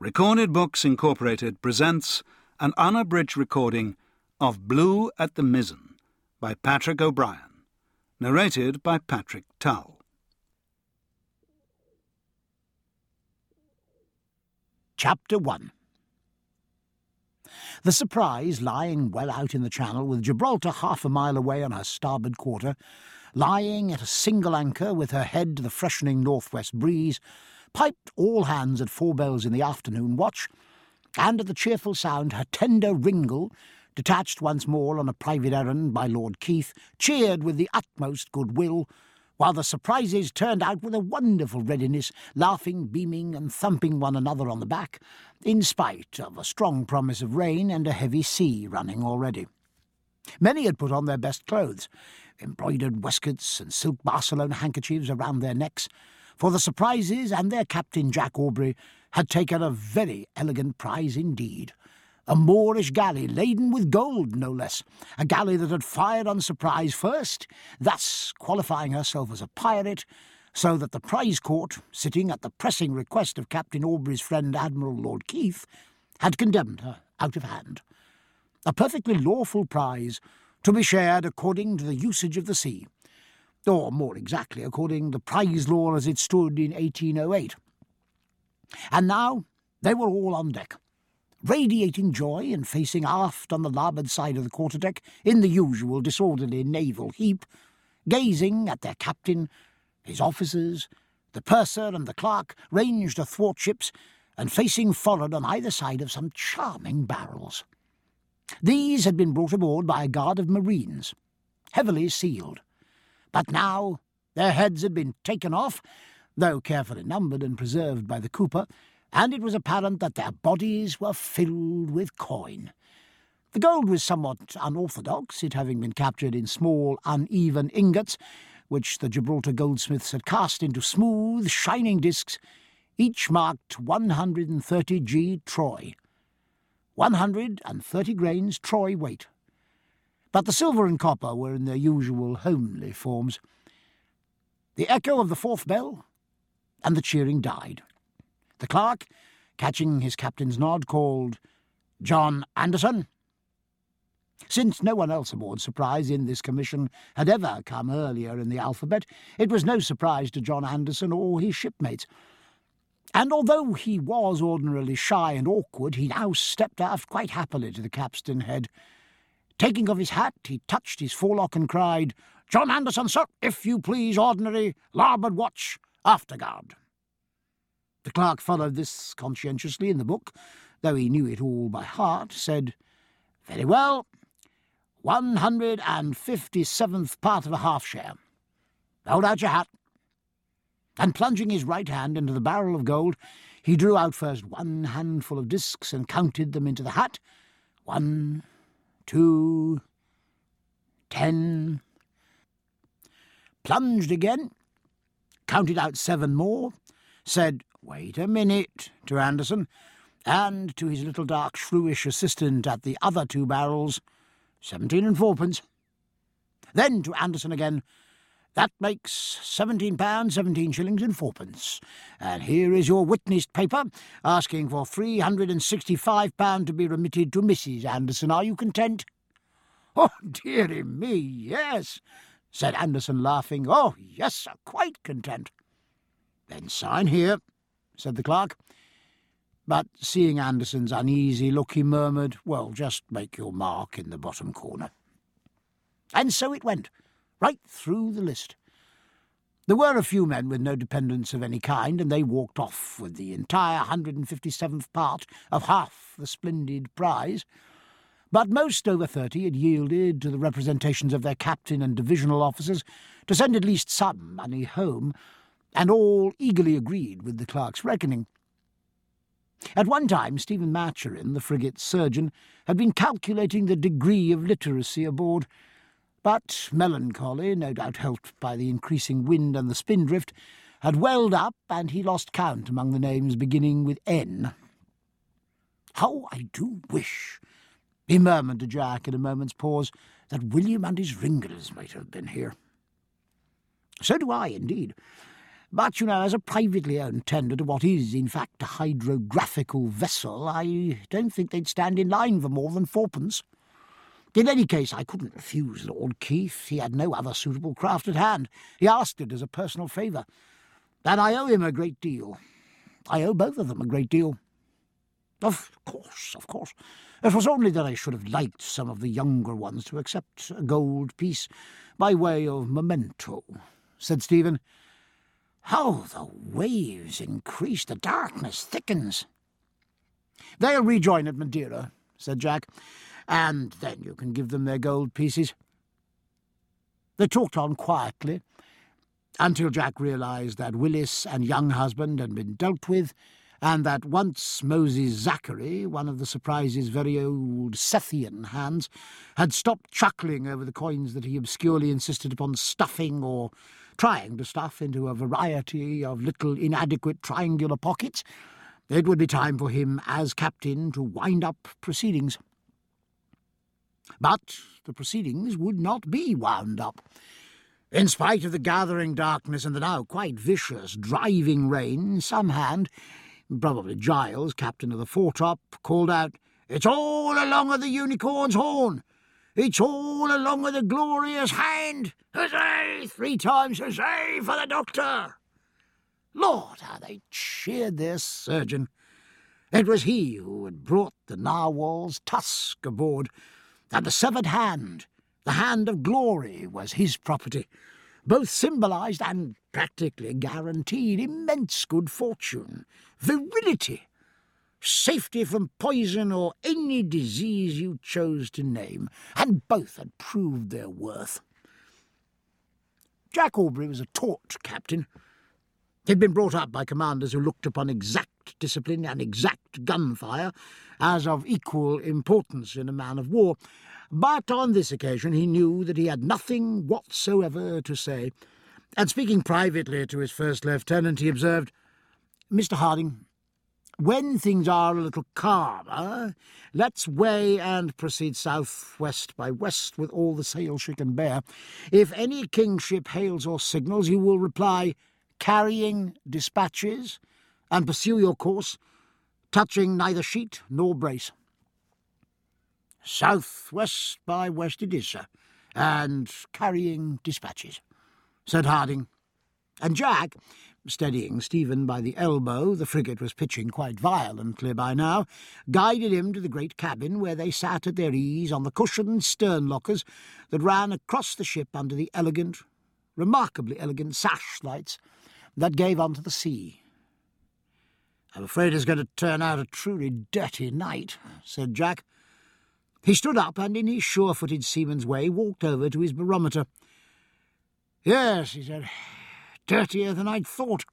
Recorded Books Incorporated presents an unabridged recording of Blue at the Mizzen by Patrick O'Brien, narrated by Patrick Tull. Chapter 1. The Surprise, lying well out in the channel, with Gibraltar half a mile away on her starboard quarter, lying at a single anchor with her head to the freshening northwest breeze, piped all hands at 4 bells in the afternoon watch, and at the cheerful sound her tender Ringle, detached once more on a private errand by Lord Keith, cheered with the utmost goodwill, while the Surprises turned out with a wonderful readiness, laughing, beaming, and thumping one another on the back, in spite of a strong promise of rain and a heavy sea running already. Many had put on their best clothes, embroidered waistcoats and silk Barcelona handkerchiefs around their necks, for the Surprises and their captain, Jack Aubrey, had taken a very elegant prize indeed. A Moorish galley laden with gold, no less, a galley that had fired on Surprise first, thus qualifying herself as a pirate, so that the prize court, sitting at the pressing request of Captain Aubrey's friend Admiral Lord Keith, had condemned her out of hand. A perfectly lawful prize, to be shared according to the usage of the sea, or more exactly according to prize law as it stood in 1808. And now they were all on deck, radiating joy and facing aft on the larboard side of the quarterdeck in the usual disorderly naval heap, gazing at their captain, his officers, the purser and the clerk ranged athwartships, and facing forward on either side of some charming barrels. These had been brought aboard by a guard of marines, heavily sealed. But now their heads had been taken off, though carefully numbered and preserved by the cooper, and it was apparent that their bodies were filled with coin. The gold was somewhat unorthodox, it having been captured in small, uneven ingots, which the Gibraltar goldsmiths had cast into smooth, shining discs, each marked 130 G Troy. 130 grains Troy weight. But the silver and copper were in their usual homely forms. The echo of the 4th bell, and the cheering died. The clerk, catching his captain's nod, called, "John Anderson." Since no one else aboard Surprise in this commission had ever come earlier in the alphabet, it was no surprise to John Anderson or his shipmates. And although he was ordinarily shy and awkward, he now stepped aft quite happily to the capstan head. Taking off his hat, he touched his forelock and cried, "John Anderson, sir, if you please, ordinary, larboard watch, afterguard." The clerk followed this conscientiously in the book, though he knew it all by heart, said, "Very well, 157th part of a half-share. Hold out your hat." And plunging his right hand into the barrel of gold, he drew out first 1 handful of discs and counted them into the hat. 1, 2, 10. Plunged again, counted out 7 more, said, "Wait a minute," to Anderson, and to his little dark shrewish assistant at the other 2 barrels, 17 and 4pence. Then to Anderson again, "That makes £17, 17 shillings and 4pence. And here is your witnessed paper, asking for £365 to be remitted to Mrs. Anderson. Are you content?" "Oh, dearie me, yes," said Anderson, laughing. "Oh, yes, sir, quite content." "Then sign here," said the clerk. But seeing Anderson's uneasy look, he murmured, "Well, just make your mark in the bottom corner." And so it went, right through the list. There were a few men with no dependents of any kind, and they walked off with the entire 157th part of half the splendid prize. But most over 30 had yielded to the representations of their captain and divisional officers to send at least some money home, and all eagerly agreed with the clerk's reckoning. At one time, Stephen Maturin, the frigate's surgeon, had been calculating the degree of literacy aboard, but melancholy, no doubt helped by the increasing wind and the spindrift, had welled up, and he lost count among the names beginning with N. "How I do wish," he murmured to Jack in a moment's pause, "that William and his Ringles might have been here." "So do I, indeed. But, you know, as a privately owned tender to what is, in fact, a hydrographical vessel, I don't think they'd stand in line for more than fourpence. In any case, I couldn't refuse Lord Keith. He had no other suitable craft at hand. He asked it as a personal favour. And I owe him a great deal. I owe both of them a great deal. Of course. It was only that I should have liked some of the younger ones to accept a gold piece by way of memento, said Stephen. How the waves increase, the darkness thickens. They'll rejoin at Madeira, said Jack, and then you can give them their gold pieces. They talked on quietly, until Jack realised that Willis and young husband had been dealt with, and that once Moses Zachary, one of the Surprise's very old Sethian hands, had stopped chuckling over the coins that he obscurely insisted upon stuffing or trying to stuff into a variety of little inadequate triangular pockets, it would be time for him, as captain, to wind up proceedings. But the proceedings would not be wound up. In spite of the gathering darkness and the now quite vicious driving rain, some hand, probably Giles, captain of the foretop, called out, "It's all along of the Unicorn's Horn! It's all along of the glorious hand! Huzzay! 3 times huzzay for the doctor!" Lord, how they cheered their surgeon! It was he who had brought the narwhal's tusk aboard, and the severed hand, the hand of glory, was his property, both symbolised and practically guaranteed immense good fortune, virility, safety from poison or any disease you chose to name, and both had proved their worth. Jack Aubrey was a taught captain. He'd been brought up by commanders who looked upon exact discipline and exact gunfire as of equal importance in a man of war, but on this occasion he knew that he had nothing whatsoever to say, and speaking privately to his first lieutenant, he observed, "Mr. Harding, when things are a little calmer, let's weigh and proceed south-west by west with all the sail she can bear. If any kingship hails or signals, you will reply, 'Carrying dispatches,' and pursue your course, touching neither sheet nor brace." "South-west by west it is, sir, and carrying dispatches," said Harding. And Jack, steadying Stephen by the elbow, the frigate was pitching quite violently by now, guided him to the great cabin where they sat at their ease on the cushioned stern lockers that ran across the ship under the remarkably elegant sash lights that gave onto the sea. "I'm afraid it's going to turn out a truly dirty night," said Jack. He stood up and, in his sure-footed seaman's way, walked over to his barometer. "Yes," he said, "dirtier than I'd thought."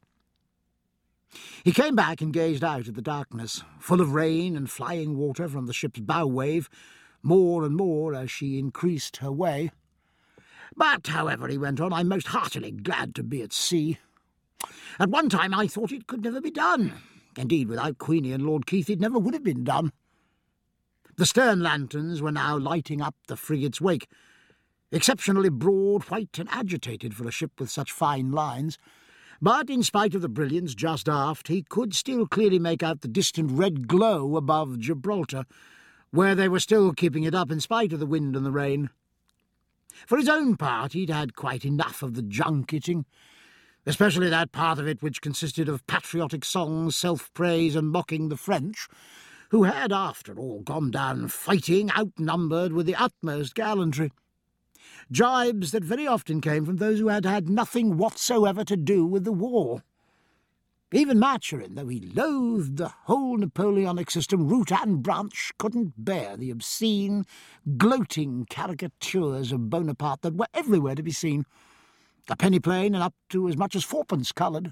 He came back and gazed out at the darkness, full of rain and flying water from the ship's bow wave, more and more as she increased her way. "But, however," he went on, "I'm most heartily glad to be at sea. At one time I thought it could never be done. Indeed, without Queenie and Lord Keith it never would have been done." The stern lanterns were now lighting up the frigate's wake, exceptionally broad, white and agitated for a ship with such fine lines, but in spite of the brilliance just aft he could still clearly make out the distant red glow above Gibraltar, where they were still keeping it up in spite of the wind and the rain. For his own part he'd had quite enough of the junketing, especially that part of it which consisted of patriotic songs, self-praise and mocking the French, who had, after all, gone down fighting, outnumbered with the utmost gallantry. Jibes that very often came from those who had had nothing whatsoever to do with the war. Even Maturin, though he loathed the whole Napoleonic system, root and branch, couldn't bear the obscene, gloating caricatures of Bonaparte that were everywhere to be seen, a penny plain and up to as much as fourpence coloured.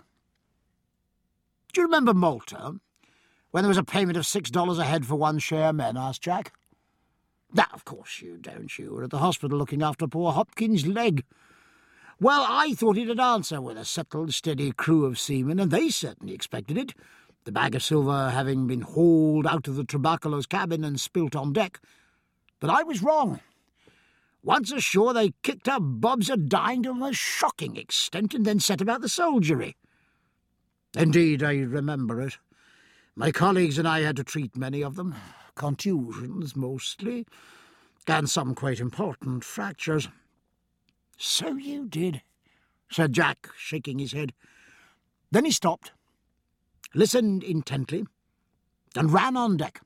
"Do you remember Malta, when there was a payment of $6 a head for one share men?" asked Jack. "Now, of course you don't. You were at the hospital looking after poor Hopkins' leg. Well, I thought it'd answer with a settled, steady crew of seamen, and they certainly expected it, the bag of silver having been hauled out of the Trabaculo's cabin and spilt on deck. But I was wrong. Once ashore, they kicked up Bob's a-dying to a most shocking extent and then set about the soldiery. Indeed, I remember it. My colleagues and I had to treat many of them. Contusions, mostly, and some quite important fractures. So you did, said Jack, shaking his head. Then he stopped, listened intently, and ran on deck.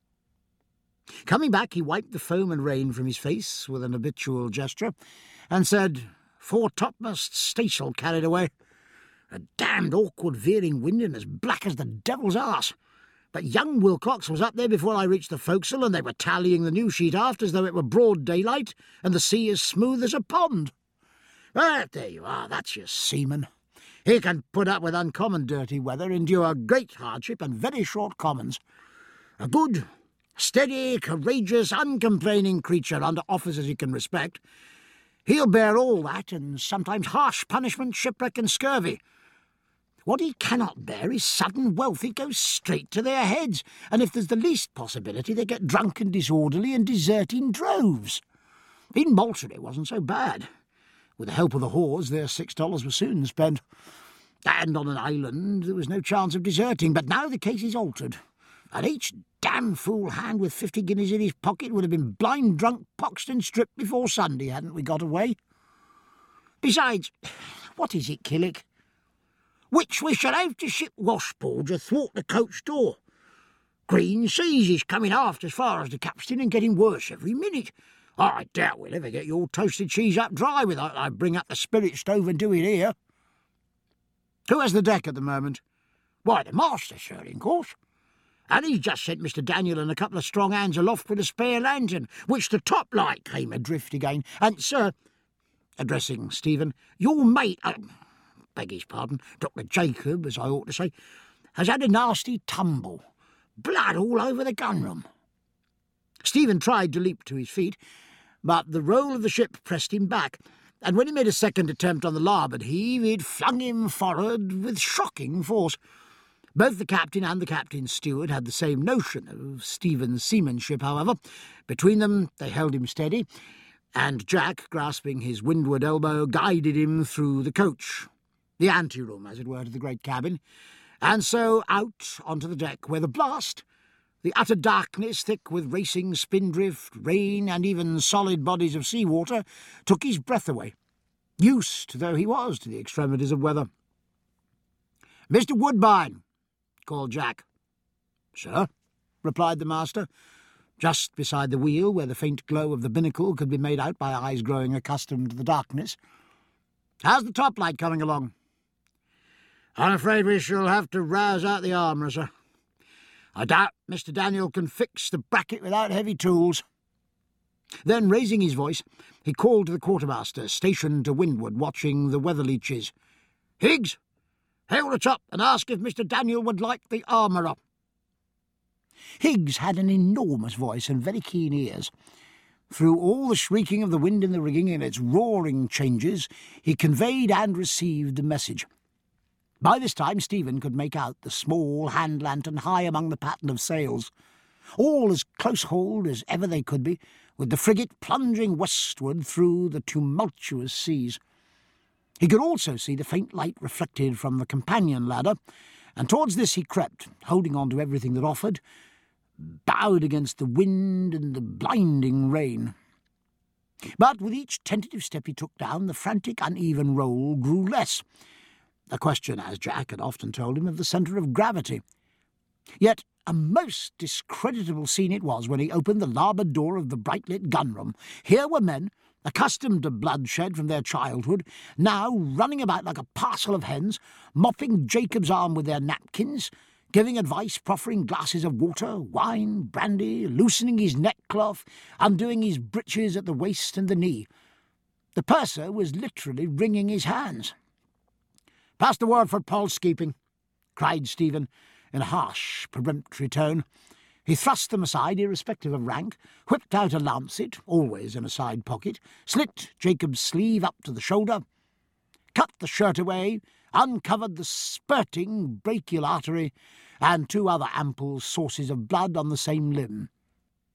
Coming back, he wiped the foam and rain from his face with an habitual gesture, and said, "Foretopmast staysail carried away. A damned awkward veering wind and as black as the devil's arse. But young Wilcox was up there before I reached the forecastle, and they were tallying the new sheet aft as though it were broad daylight and the sea as smooth as a pond. But there you are, that's your seaman. He can put up with uncommon dirty weather, endure great hardship and very short commons. A good, steady, courageous, uncomplaining creature under officers he can respect. He'll bear all that, and sometimes harsh punishment, shipwreck and scurvy. What he cannot bear is sudden wealth. It goes straight to their heads, and if there's the least possibility, they get drunk and disorderly and desert in droves. In Malta it wasn't so bad. With the help of the whores, their $6 was soon spent. And on an island there was no chance of deserting, but now the case is altered. And each damn fool hand with 50 guineas in his pocket would have been blind drunk, poxed and stripped before Sunday, hadn't we got away? Besides, what is it, Killick? Which we shall have to ship washboards athwart the coach door. Green seas is coming aft as far as the capstan and getting worse every minute. I doubt we'll ever get your toasted cheese up dry without I bring up the spirit stove and do it here. Who has the deck at the moment? Why, the master, sir, in course. And he's just sent Mr. Daniel and a couple of strong hands aloft with a spare lantern, which the top light came adrift again. And, sir, addressing Stephen, your mate, beg his pardon, Dr. Jacob, as I ought to say, has had a nasty tumble. Blood all over the gunroom. Stephen tried to leap to his feet, but the roll of the ship pressed him back, and when he made a second attempt on the larboard heave, it flung him forward with shocking force. Both the captain and the captain's steward had the same notion of Stephen's seamanship, however. Between them they held him steady, and Jack, grasping his windward elbow, guided him through the coach, the anteroom, as it were, to the great cabin, and so out onto the deck, where the blast, the utter darkness thick with racing spindrift, rain, and even solid bodies of sea-water, took his breath away, used though he was to the extremities of weather. "Mr. Woodbine," called Jack. "Sir," replied the master, just beside the wheel where the faint glow of the binnacle could be made out by eyes growing accustomed to the darkness. "How's the top-light coming along?" "I'm afraid we shall have to rouse out the armourer, sir. I doubt Mr. Daniel can fix the bracket without heavy tools." Then, raising his voice, he called to the quartermaster, stationed to windward, watching the weather leeches. "Higgs, hail the top and ask if Mr. Daniel would like the armourer." Higgs had an enormous voice and very keen ears. Through all the shrieking of the wind in the rigging and its roaring changes, he conveyed and received the message. By this time Stephen could make out the small hand lantern high among the pattern of sails, all as close-hauled as ever they could be, with the frigate plunging westward through the tumultuous seas. He could also see the faint light reflected from the companion ladder, and towards this he crept, holding on to everything that offered, bowed against the wind and the blinding rain. But with each tentative step he took down, the frantic, uneven roll grew less. A question, as Jack had often told him, of the centre of gravity. Yet a most discreditable scene it was when he opened the larboard door of the bright-lit gunroom. Here were men, accustomed to bloodshed from their childhood, now running about like a parcel of hens, mopping Jacob's arm with their napkins, giving advice, proffering glasses of water, wine, brandy, loosening his neckcloth, undoing his breeches at the waist and the knee. The purser was literally wringing his hands. "Pass the word for pulse keeping," cried Stephen, in a harsh, peremptory tone. He thrust them aside, irrespective of rank, whipped out a lancet, always in a side pocket, slit Jacob's sleeve up to the shoulder, cut the shirt away, uncovered the spurting brachial artery, and 2 other ample sources of blood on the same limb.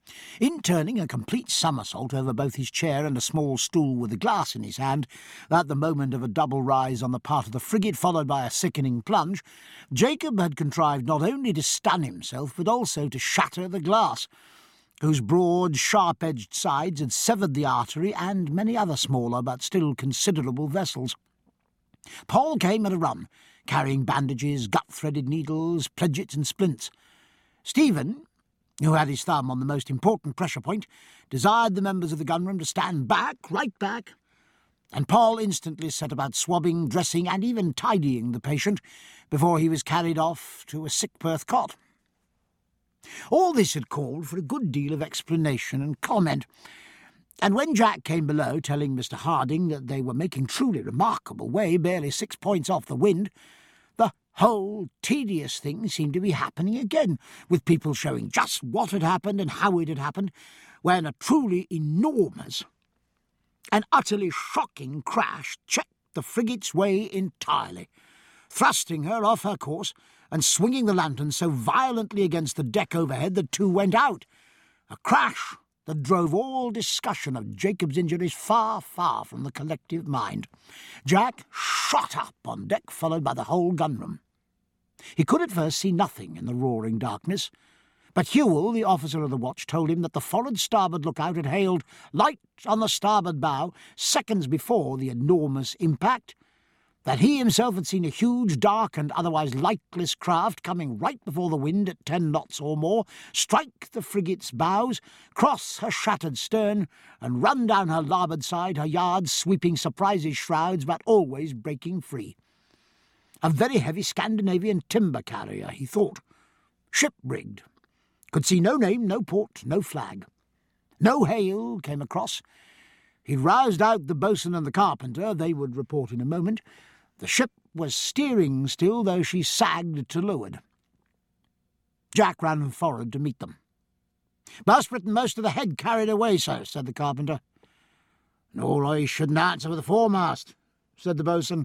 In turning a complete somersault over both his chair and a small stool with a glass in his hand, at the moment of a double rise on the part of the frigate, followed by a sickening plunge, Jacob had contrived not only to stun himself, but also to shatter the glass, whose broad, sharp-edged sides had severed the artery and many other smaller but still considerable vessels. Paul came at a run, carrying bandages, gut-threaded needles, pledgets and splints. Stephen, who had his thumb on the most important pressure point, desired the members of the gunroom to stand back, right back, and Paul instantly set about swabbing, dressing, and even tidying the patient before he was carried off to a sick berth cot. All this had called for a good deal of explanation and comment, and when Jack came below telling Mr. Harding that they were making truly remarkable way, barely 6 points off the wind, the whole tedious thing seemed to be happening again, with people showing just what had happened and how it had happened, when a truly enormous and utterly shocking crash checked the frigate's way entirely, thrusting her off her course and swinging the lantern so violently against the deck overhead that two went out, a crash that drove all discussion of Jacob's injuries far, far from the collective mind. Jack shot up on deck, followed by the whole gunroom. He could at first see nothing in the roaring darkness, but Hewell, the officer of the watch, told him that the forward starboard lookout had hailed "light on the starboard bow" seconds before the enormous impact, that he himself had seen a huge, dark, and otherwise lightless craft coming right before the wind at 10 knots or more, strike the frigate's bows, cross her shattered stern, and run down her larboard side, her yards sweeping surprises shrouds, but always breaking free. A very heavy Scandinavian timber carrier, he thought, ship-rigged. Could see no name, no port, no flag. No hail came across. He roused out the boatswain and the carpenter. They would report in a moment. The ship was steering still, though she sagged to leeward. Jack ran forward to meet them. "Bowsprit and most of the head carried away, sir," said the carpenter. "Nor I shouldn't answer for the foremast," said the boatswain.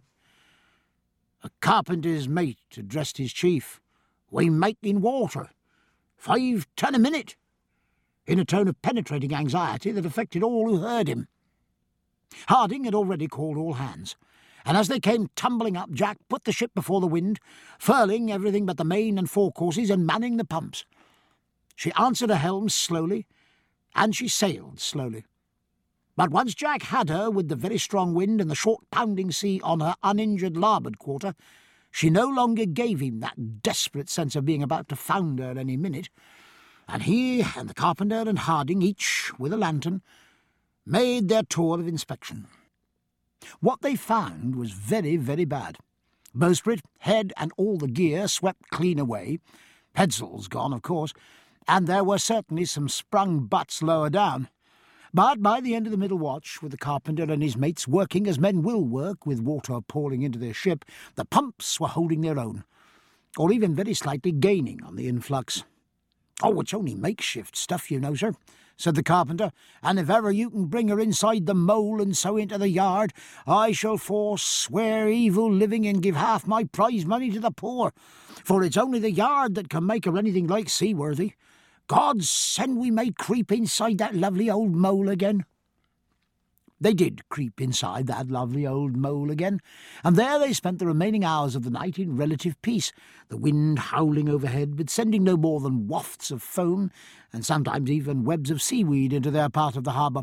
A carpenter's mate addressed his chief. "We making water. 5 ton a minute," in a tone of penetrating anxiety that affected all who heard him. Harding had already called all hands, and as they came tumbling up, Jack put the ship before the wind, furling everything but the main and forecourses and manning the pumps. She answered her helm slowly, and she sailed slowly. But once Jack had her, with the very strong wind and the short pounding sea on her uninjured larboard quarter, she no longer gave him that desperate sense of being about to founder any minute, and he and the carpenter and Harding, each with a lantern, made their tour of inspection. What they found was very, very bad. Bowsprit, head and all the gear swept clean away, headsails gone, of course, and there were certainly some sprung butts lower down. But by the end of the middle watch, with the carpenter and his mates working as men will work with water pouring into their ship, the pumps were holding their own, or even very slightly gaining on the influx. "Oh, it's only makeshift stuff, you know, sir," said the carpenter, "and if ever you can bring her inside the mole and so into the yard, I shall forswear evil living and give half my prize money to the poor, for it's only the yard that can make her anything like seaworthy. God send we may creep inside that lovely old mole again." They did creep inside that lovely old mole again, and there they spent the remaining hours of the night in relative peace, the wind howling overhead, but sending no more than wafts of foam, and sometimes even webs of seaweed into their part of the harbour.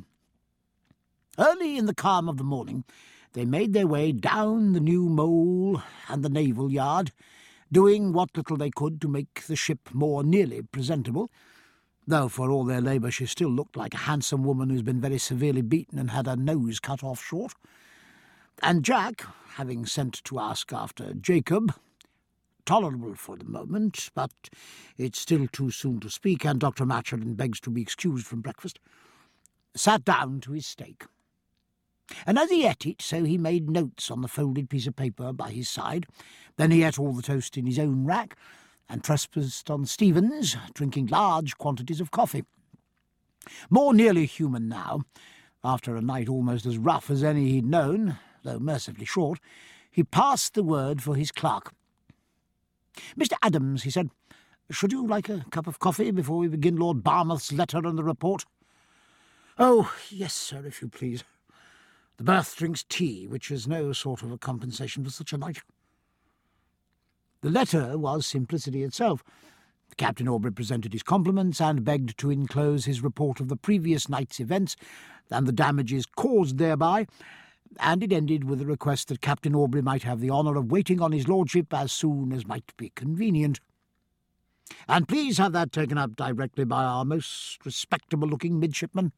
Early in the calm of the morning, they made their way down the new mole and the naval yard, doing what little they could to make the ship more nearly presentable, though for all their labour she still looked like a handsome woman who's been very severely beaten and had her nose cut off short. And Jack, having sent to ask after Jacob, tolerable for the moment, but it's still too soon to speak, and Dr. Maturin begs to be excused from breakfast, sat down to his steak. And as he ate it, so he made notes on the folded piece of paper by his side. Then he ate all the toast in his own rack, and trespassed on Stephen's, drinking large quantities of coffee. More nearly human now, after a night almost as rough as any he'd known, though mercifully short, he passed the word for his clerk. "Mr. Adams," he said, Should you like a cup of coffee before we begin Lord Barmouth's letter and the report?" "Oh, yes, sir, if you please. The berth drinks tea, which is no sort of a compensation for such a night." The letter was simplicity itself. Captain Aubrey presented his compliments and begged to enclose his report of the previous night's events and the damages caused thereby, and it ended with a request that Captain Aubrey might have the honour of waiting on his lordship as soon as might be convenient. "And please have that taken up directly by our most respectable-looking midshipman."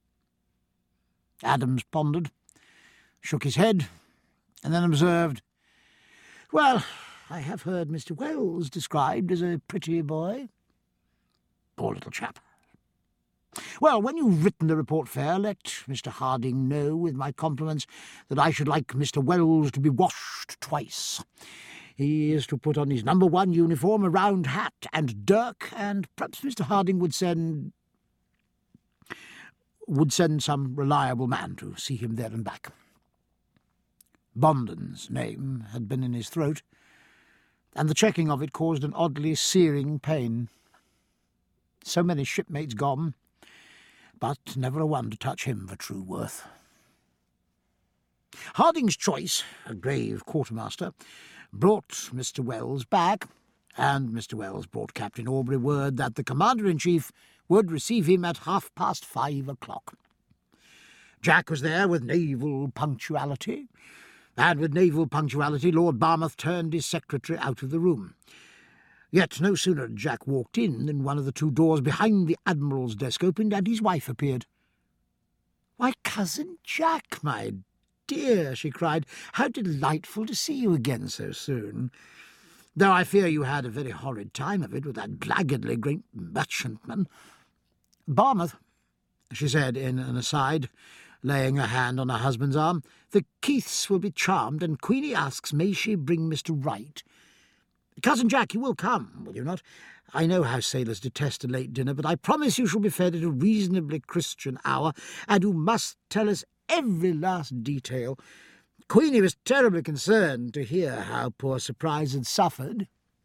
Adams pondered, shook his head, and then observed, "Well, I have heard Mr. Wells described as a pretty boy." "Poor little chap." "Well, when you've written the report fair, let Mr. Harding know, with my compliments, that I should like Mr. Wells to be washed twice. He is to put on his No. 1 uniform, a round hat and dirk, and perhaps Mr. Harding would send some reliable man to see him there and back." Bonden's name had been in his throat, and the checking of it caused an oddly searing pain. So many shipmates gone, but never a one to touch him for true worth. Harding's choice, a grave quartermaster, brought Mr. Wells back, and Mr. Wells brought Captain Aubrey word that the Commander-in-Chief would receive him at 5:30. Jack was there with naval punctuality, and with naval punctuality Lord Barmouth turned his secretary out of the room. Yet no sooner had Jack walked in than one of the two doors behind the Admiral's desk opened, and his wife appeared. "Why, Cousin Jack, my dear," she cried, "how delightful to see you again so soon. Though I fear you had a very horrid time of it with that blackguardly great merchantman." "Barmouth," she said in an aside, laying her hand on her husband's arm, "the Keiths will be charmed, and Queenie asks may she bring Mr. Wright. Cousin Jack, you will come, will you not? I know how sailors detest a late dinner, but I promise you shall be fed at a reasonably Christian hour, and you must tell us every last detail. Queenie was terribly concerned to hear how poor Surprise had suffered."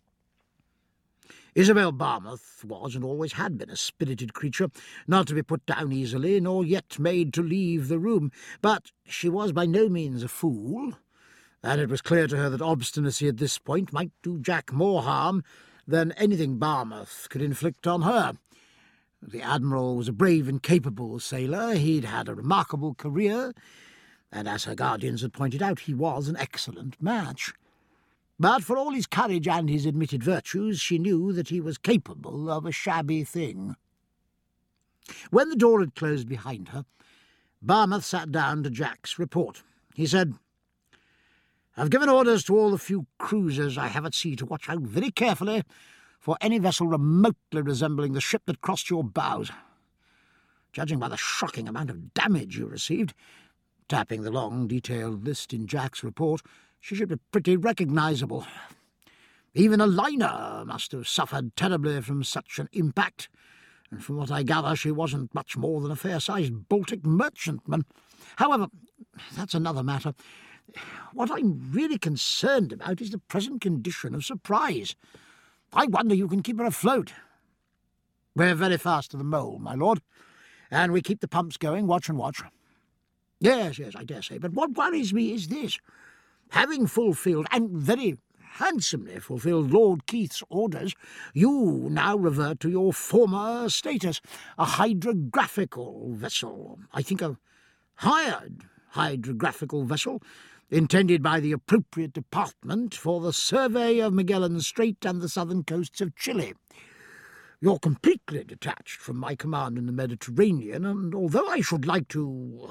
Isabel Barmouth was and always had been a spirited creature, not to be put down easily, nor yet made to leave the room, but she was by no means a fool, and it was clear to her that obstinacy at this point might do Jack more harm than anything Barmouth could inflict on her. The Admiral was a brave and capable sailor. He'd had a remarkable career, and as her guardians had pointed out, he was an excellent match. But for all his courage and his admitted virtues, she knew that he was capable of a shabby thing. When the door had closed behind her, Barmouth sat down to Jack's report. He said, "I've given orders to all the few cruisers I have at sea to watch out very carefully for any vessel remotely resembling the ship that crossed your bows. Judging by the shocking amount of damage you received," tapping the long, detailed list in Jack's report, "she should be pretty recognisable. Even a liner must have suffered terribly from such an impact, and from what I gather she wasn't much more than a fair-sized Baltic merchantman. However, that's another matter. What I'm really concerned about is the present condition of Surprise. I wonder you can keep her afloat." "We're very fast to the Mole, my lord, and we keep the pumps going, watch and watch." Yes, I dare say, but what worries me is this. Having fulfilled, and very handsomely fulfilled, Lord Keith's orders, you now revert to your former status, a hydrographical vessel. I think a hired hydrographical vessel, intended by the appropriate department for the survey of Magellan Strait and the southern coasts of Chile. You're completely detached from my command in the Mediterranean, and although I should like to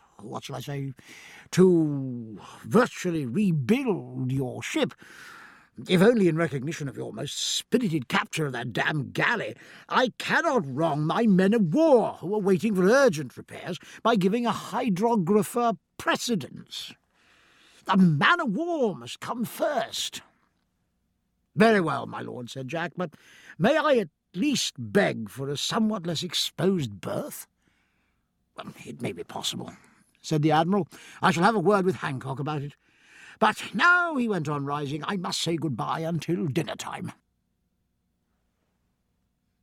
virtually rebuild your ship, if only in recognition of your most spirited capture of that damned galley, I cannot wrong my men of war who are waiting for urgent repairs by giving a hydrographer precedence. The man of war must come first." "Very well, my lord," said Jack, "but may I at least beg for a somewhat less exposed berth?" "Well, it may be possible," said the Admiral. "I shall have a word with Hancock about it. But now," he went on, rising, "I must say good-bye until dinner-time."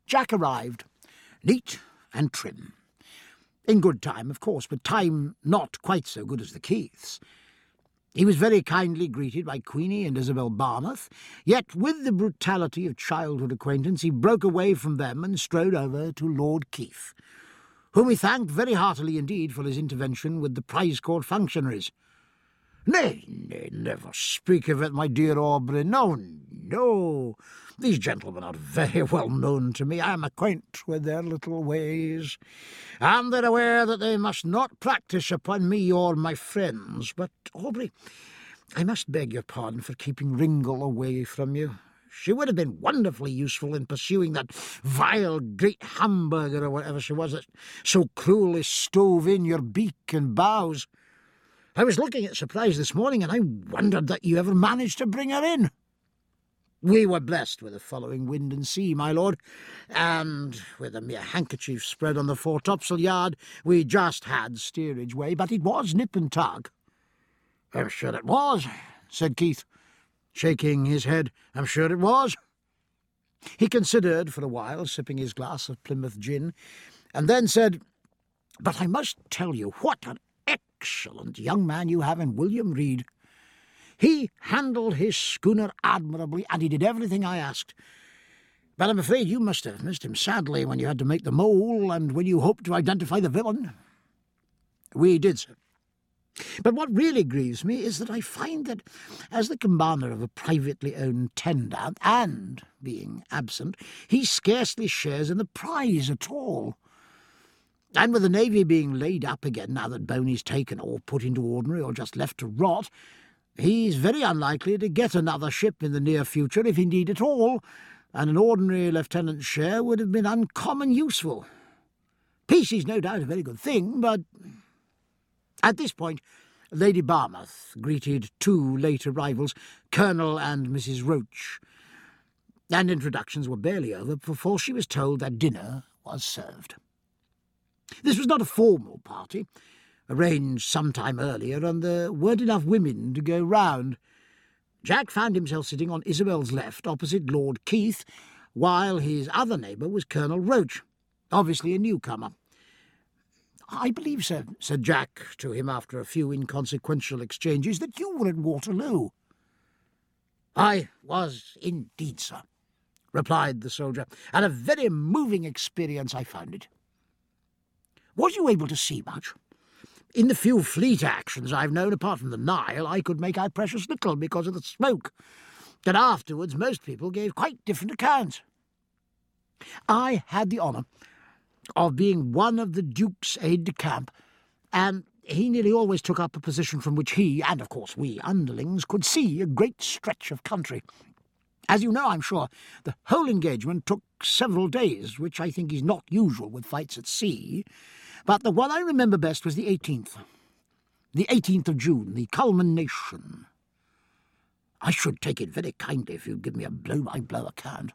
Jack arrived, neat and trim. In good time, of course, but time not quite so good as the Keiths. He was very kindly greeted by Queenie and Isabel Barmouth, yet with the brutality of childhood acquaintance he broke away from them and strode over to Lord Keith, whom he thanked very heartily indeed for his intervention with the prize court functionaries. "Nay, never speak of it, my dear Aubrey. No, no. These gentlemen are very well known to me. I am acquainted with their little ways, and they're aware that they must not practise upon me or my friends. But, Aubrey, I must beg your pardon for keeping Ringle away from you. She would have been wonderfully useful in pursuing that vile great Hamburger or whatever she was that so cruelly stove in your beak and bows. I was looking at Surprise this morning, and I wondered that you ever managed to bring her in. We were blessed with the following wind and sea, my lord, and with a mere handkerchief spread on the foretopsail yard, we just had steerage way, but it was nip and tug." "I'm sure it was," said Keith, shaking his head. "I'm sure it was." He considered for a while, sipping his glass of Plymouth gin, and then said, "But I must tell you what an excellent young man you have in William Reed. He handled his schooner admirably, and he did everything I asked. But I'm afraid you must have missed him sadly when you had to make the mole and when you hoped to identify the villain." "We did, sir. But what really grieves me is that I find that, as the commander of a privately owned tender, and being absent, he scarcely shares in the prize at all. And with the Navy being laid up again now that Boney's taken or put into ordinary or just left to rot, he's very unlikely to get another ship in the near future, if indeed at all, and an ordinary lieutenant's share would have been uncommon useful. Peace is no doubt a very good thing, but—" At this point, Lady Barmouth greeted two late arrivals, Colonel and Mrs. Roach, and introductions were barely over before she was told that dinner was served. This was not a formal party, arranged some time earlier, and there weren't enough women to go round. Jack found himself sitting on Isabel's left, opposite Lord Keith, while his other neighbour was Colonel Roach, obviously a newcomer. "I believe, sir," said Jack to him after a few inconsequential exchanges, "that you were at Waterloo." "I was indeed, sir," replied the soldier, "and a very moving experience I found it." "Was you able to see much?" "In the few fleet actions I've known, apart from the Nile, I could make out precious little because of the smoke. And afterwards most people gave quite different accounts. I had the honour of being one of the Duke's aide-de-camp, and he nearly always took up a position from which he, and of course we underlings, could see a great stretch of country. As you know, I'm sure, the whole engagement took several days, which I think is not usual with fights at sea, but the one I remember best was the 18th. The 18th of June, the culmination. I should take it very kindly if you'd give me a blow-by-blow account."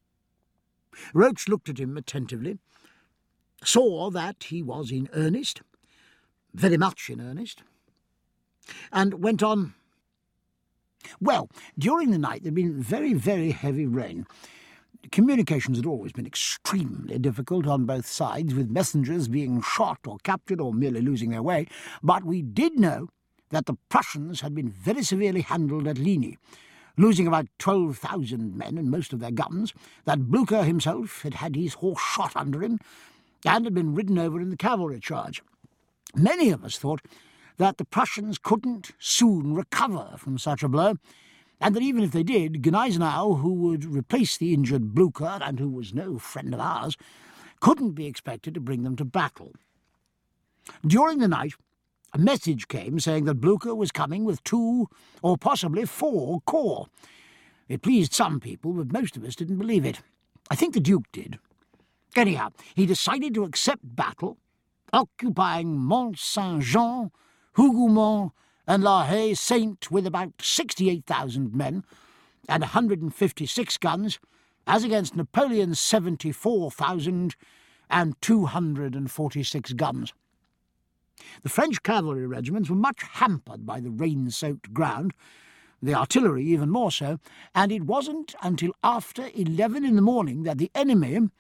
Roach looked at him attentively, saw that he was in earnest, very much in earnest, and went on. "Well, during the night there had been very, very heavy rain. Communications had always been extremely difficult on both sides, with messengers being shot or captured or merely losing their way, but we did know that the Prussians had been very severely handled at Ligny, losing about 12,000 men and most of their guns, that Blucher himself had had his horse shot under him, and had been ridden over in the cavalry charge. Many of us thought that the Prussians couldn't soon recover from such a blow, and that even if they did, Gneisenau, who would replace the injured Blucher, and who was no friend of ours, couldn't be expected to bring them to battle. During the night, a message came saying that Blucher was coming with 2 or possibly 4 corps. It pleased some people, but most of us didn't believe it. I think the Duke did. Anyhow, he decided to accept battle, occupying Mont-Saint-Jean, Hougoumont, and La Haye-Saint with about 68,000 men and 156 guns, as against Napoleon's 74,000 and 246 guns. The French cavalry regiments were much hampered by the rain-soaked ground, the artillery even more so, and it wasn't until after 11 in the morning that the enemy,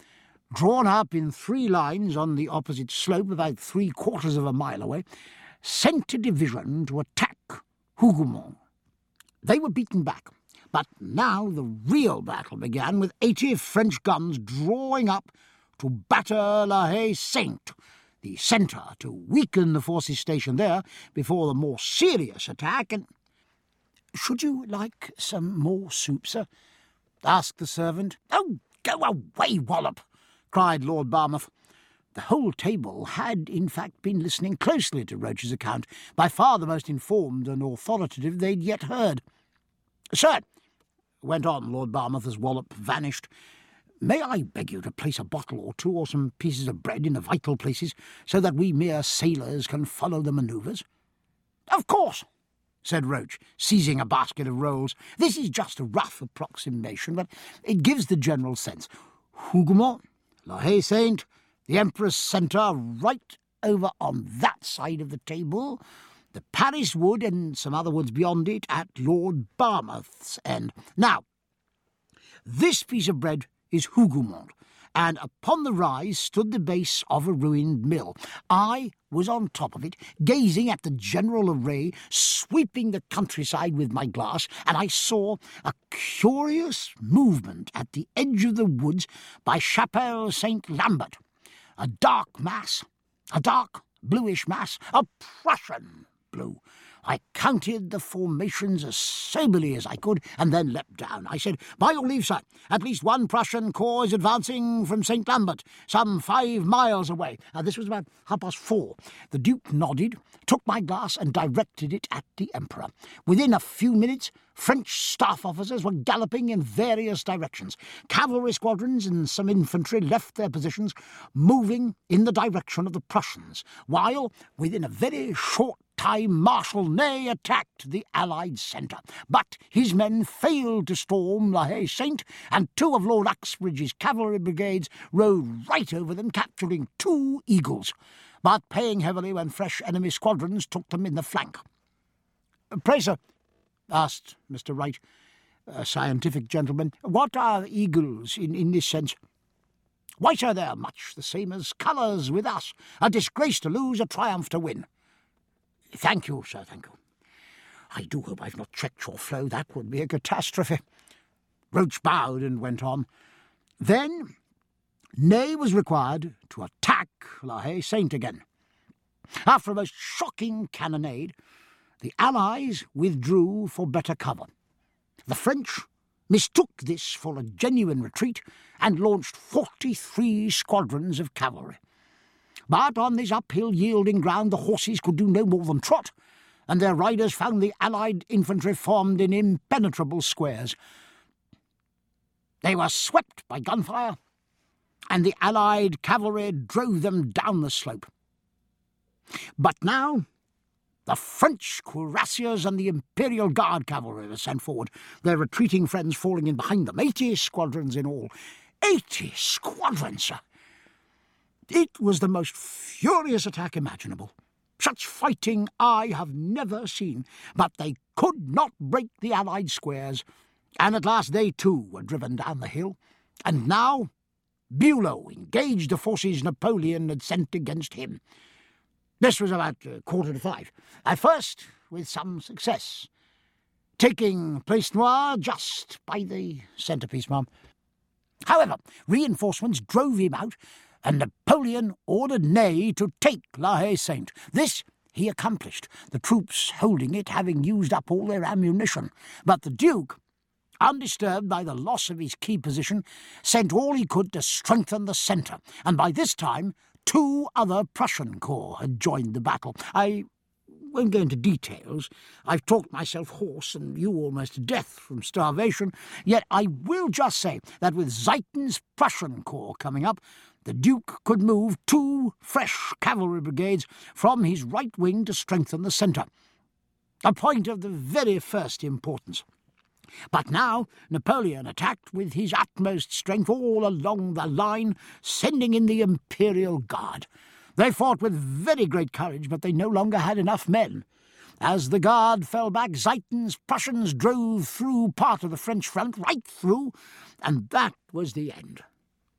drawn up in 3 lines on the opposite slope about 3/4 of a mile away, sent a division to attack Hougoumont. They were beaten back, but now the real battle began, with 80 French guns drawing up to batter La Haye-Sainte, the centre, to weaken the forces stationed there before the more serious attack. And "Should you like some more soup, sir?" asked the servant. "Oh, go away, Wallop!" cried Lord Barmouth. The whole table had, in fact, been listening closely to Roach's account, by far the most informed and authoritative they'd yet heard. "Sir," went on Lord Barmouth as Wallop vanished, "may I beg you to place a bottle or 2 or some pieces of bread in the vital places, so that we mere sailors can follow the manoeuvres?" "Of course," said Roach, seizing a basket of rolls. "This is just a rough approximation, but it gives the general sense. Hougoumont, La Haye-Sainte, the Emperor's centre right over on that side of the table, the Paris wood and some other woods beyond it at Lord Barmouth's end. Now, this piece of bread is Hougoumont, and upon the rise stood the base of a ruined mill. I was on top of it, gazing at the general array, sweeping the countryside with my glass, and I saw a curious movement at the edge of the woods by Chapelle Saint-Lambert. A dark mass, a dark bluish mass, a Prussian blue. I counted the formations as soberly as I could, and then leapt down. I said, "By your leave, sir, at least 1 Prussian corps is advancing from St. Lambert, some 5 miles away." This was about 4:30. The Duke nodded, took my glass, and directed it at the Emperor. Within a few minutes, French staff officers were galloping in various directions. Cavalry squadrons and some infantry left their positions, moving in the direction of the Prussians, while, within a very short time, Marshal Ney attacked the Allied centre. But his men failed to storm La Haye-Sainte, and 2 of Lord Uxbridge's cavalry brigades rode right over them, capturing 2 eagles, but paying heavily when fresh enemy squadrons took them in the flank. "Pray, sir," asked Mr. Wright, a scientific gentleman, "what are eagles in this sense?" "Why, sir, they're much the same as colours with us. A disgrace to lose, a triumph to win." "Thank you, sir, thank you. I do hope I've not checked your flow. That would be a catastrophe." Roach bowed and went on. Then Ney was required to attack La Haye-Sainte again. After a most shocking cannonade, the Allies withdrew for better cover. The French mistook this for a genuine retreat and launched 43 squadrons of cavalry. But on this uphill yielding ground the horses could do no more than trot, and their riders found the Allied infantry formed in impenetrable squares. They were swept by gunfire, and the Allied cavalry drove them down the slope. But now the French cuirassiers and the Imperial Guard cavalry were sent forward, their retreating friends falling in behind them. 80 squadrons in all. 80 squadrons, sir! It was the most furious attack imaginable. Such fighting I have never seen, but they could not break the Allied squares, and at last they too were driven down the hill. And now Bülow engaged the forces Napoleon had sent against him. This was about 4:45, at first with some success, taking Place Noire just by the centrepiece, ma'am. However, reinforcements drove him out, and Napoleon ordered Ney to take La Haye-Sainte. This he accomplished, the troops holding it having used up all their ammunition. But the Duke, undisturbed by the loss of his key position, sent all he could to strengthen the centre, and by this time 2 other Prussian corps had joined the battle. I won't go into details. I've talked myself hoarse and you almost to death from starvation, yet I will just say that with Ziethen's Prussian corps coming up, the Duke could move 2 fresh cavalry brigades from his right wing to strengthen the centre, a point of the very first importance. But now Napoleon attacked with his utmost strength all along the line, sending in the Imperial Guard. They fought with very great courage, but they no longer had enough men. As the Guard fell back, Ziethen's Prussians drove through part of the French front, right through, and that was the end.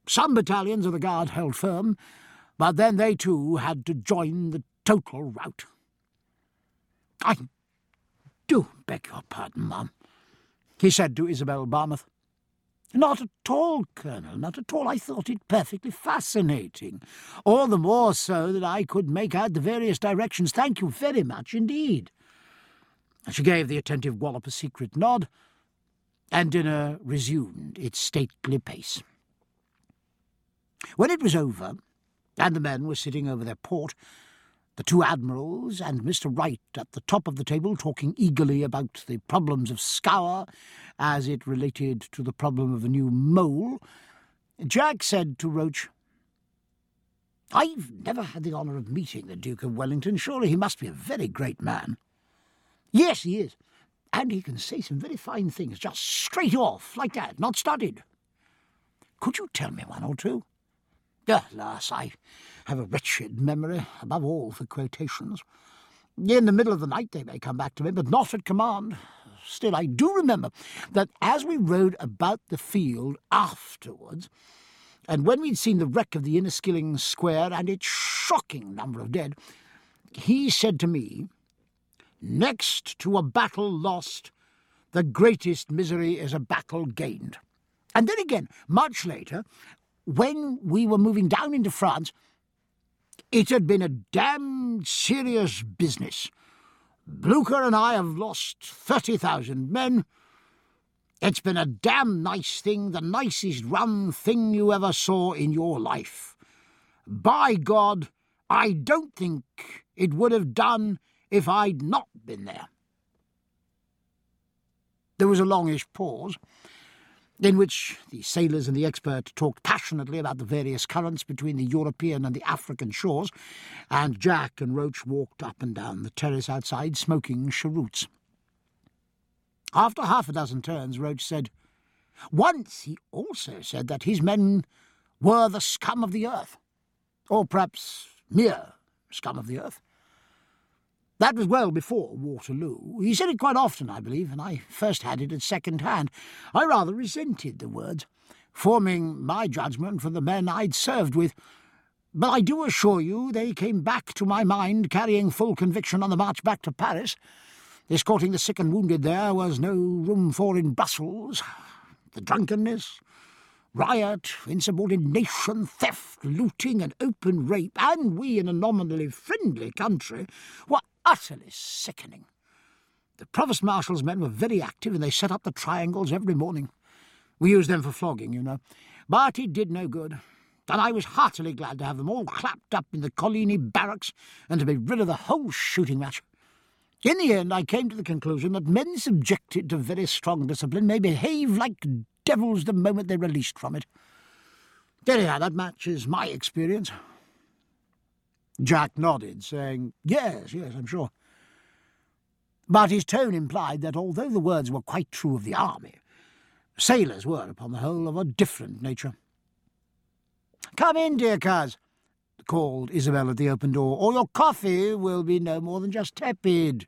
Some battalions of the Guard held firm, but then they too had to join the total rout. "I do beg your pardon, ma'am," he said to Isabel Barmouth. "Not at all, Colonel, not at all. I thought it perfectly fascinating. All the more so that I could make out the various directions. Thank you very much indeed." She gave the attentive Wallop a secret nod, and dinner resumed its stately pace. When it was over, and the men were sitting over their port, the two admirals and Mr. Wright at the top of the table talking eagerly about the problems of Scour as it related to the problem of a new mole, Jack said to Roach, "I've never had the honour of meeting the Duke of Wellington. Surely he must be a very great man." "Yes, he is. And he can say some very fine things, just straight off, like that, not studied." "Could you tell me one or two?" "Alas, I have a wretched memory, above all for quotations. In the middle of the night they may come back to me, but not at command. Still, I do remember that as we rode about the field afterwards, and when we'd seen the wreck of the Inniskilling Square and its shocking number of dead, he said to me, 'Next to a battle lost, the greatest misery is a battle gained.' And then again, much later, when we were moving down into France, 'It had been a damned serious business. Blucher and I have lost 30,000 men. It's been a damn nice thing, the nicest rum thing you ever saw in your life. By God, I don't think it would have done if I'd not been there.'" There was a longish pause, in which the sailors and the expert talked passionately about the various currents between the European and the African shores, and Jack and Roach walked up and down the terrace outside, smoking cheroots. After half a dozen turns, Roach said, "Once he also said that his men were the scum of the earth, or perhaps mere scum of the earth. That was well before Waterloo. He said it quite often, I believe, and I first had it at second hand. I rather resented the words, forming my judgment from the men I'd served with. But I do assure you they came back to my mind, carrying full conviction on the march back to Paris. Escorting the sick and wounded there was no room for in Brussels. The drunkenness, riot, insubordination, theft, looting, and open rape, and we in a nominally friendly country, were utterly sickening. The Provost-Marshal's men were very active, and they set up the triangles every morning. We used them for flogging, you know. But it did no good, and I was heartily glad to have them all clapped up in the Coligny barracks and to be rid of the whole shooting match. In the end, I came to the conclusion that men subjected to very strong discipline may behave like devils the moment they're released from it. Anyhow, that matches my experience." Jack nodded, saying, Yes, I'm sure." But his tone implied that although the words were quite true of the army, sailors were, upon the whole, of a different nature. "Come in, dear coz," called Isabel at the open door, "or your coffee will be no more than just tepid."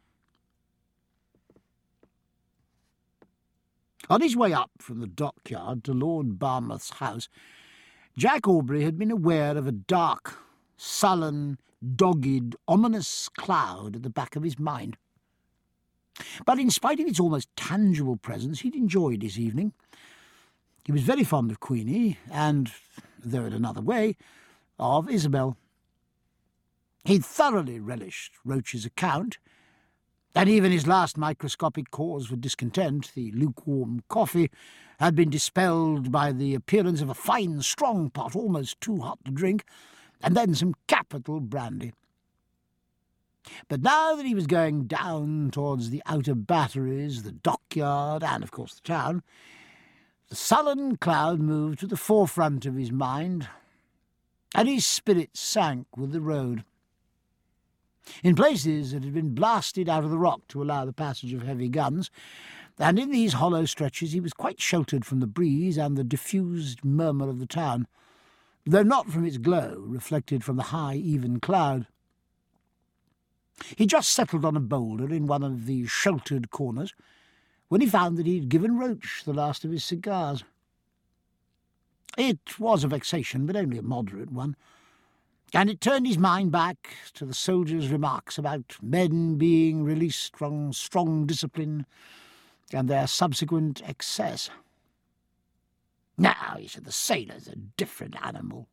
On his way up from the dockyard to Lord Barmouth's house, Jack Aubrey had been aware of a dark, sullen, dogged, ominous cloud at the back of his mind. But in spite of its almost tangible presence, he'd enjoyed his evening. He was very fond of Queenie, and, though in another way, of Isabel. He'd thoroughly relished Roach's account, and even his last microscopic cause for discontent, the lukewarm coffee, had been dispelled by the appearance of a fine strong pot, almost too hot to drink, and then some capital brandy. But now that he was going down towards the outer batteries, the dockyard, and, of course, the town, the sullen cloud moved to the forefront of his mind, and his spirits sank with the road. In places it had been blasted out of the rock to allow the passage of heavy guns, and in these hollow stretches he was quite sheltered from the breeze and the diffused murmur of the town, though not from its glow reflected from the high, even cloud. He just settled on a boulder in one of the sheltered corners when he found that he had given Roach the last of his cigars. It was a vexation, but only a moderate one, and it turned his mind back to the soldiers' remarks about men being released from strong discipline and their subsequent excess. Now, he said, the sailor's a different animal.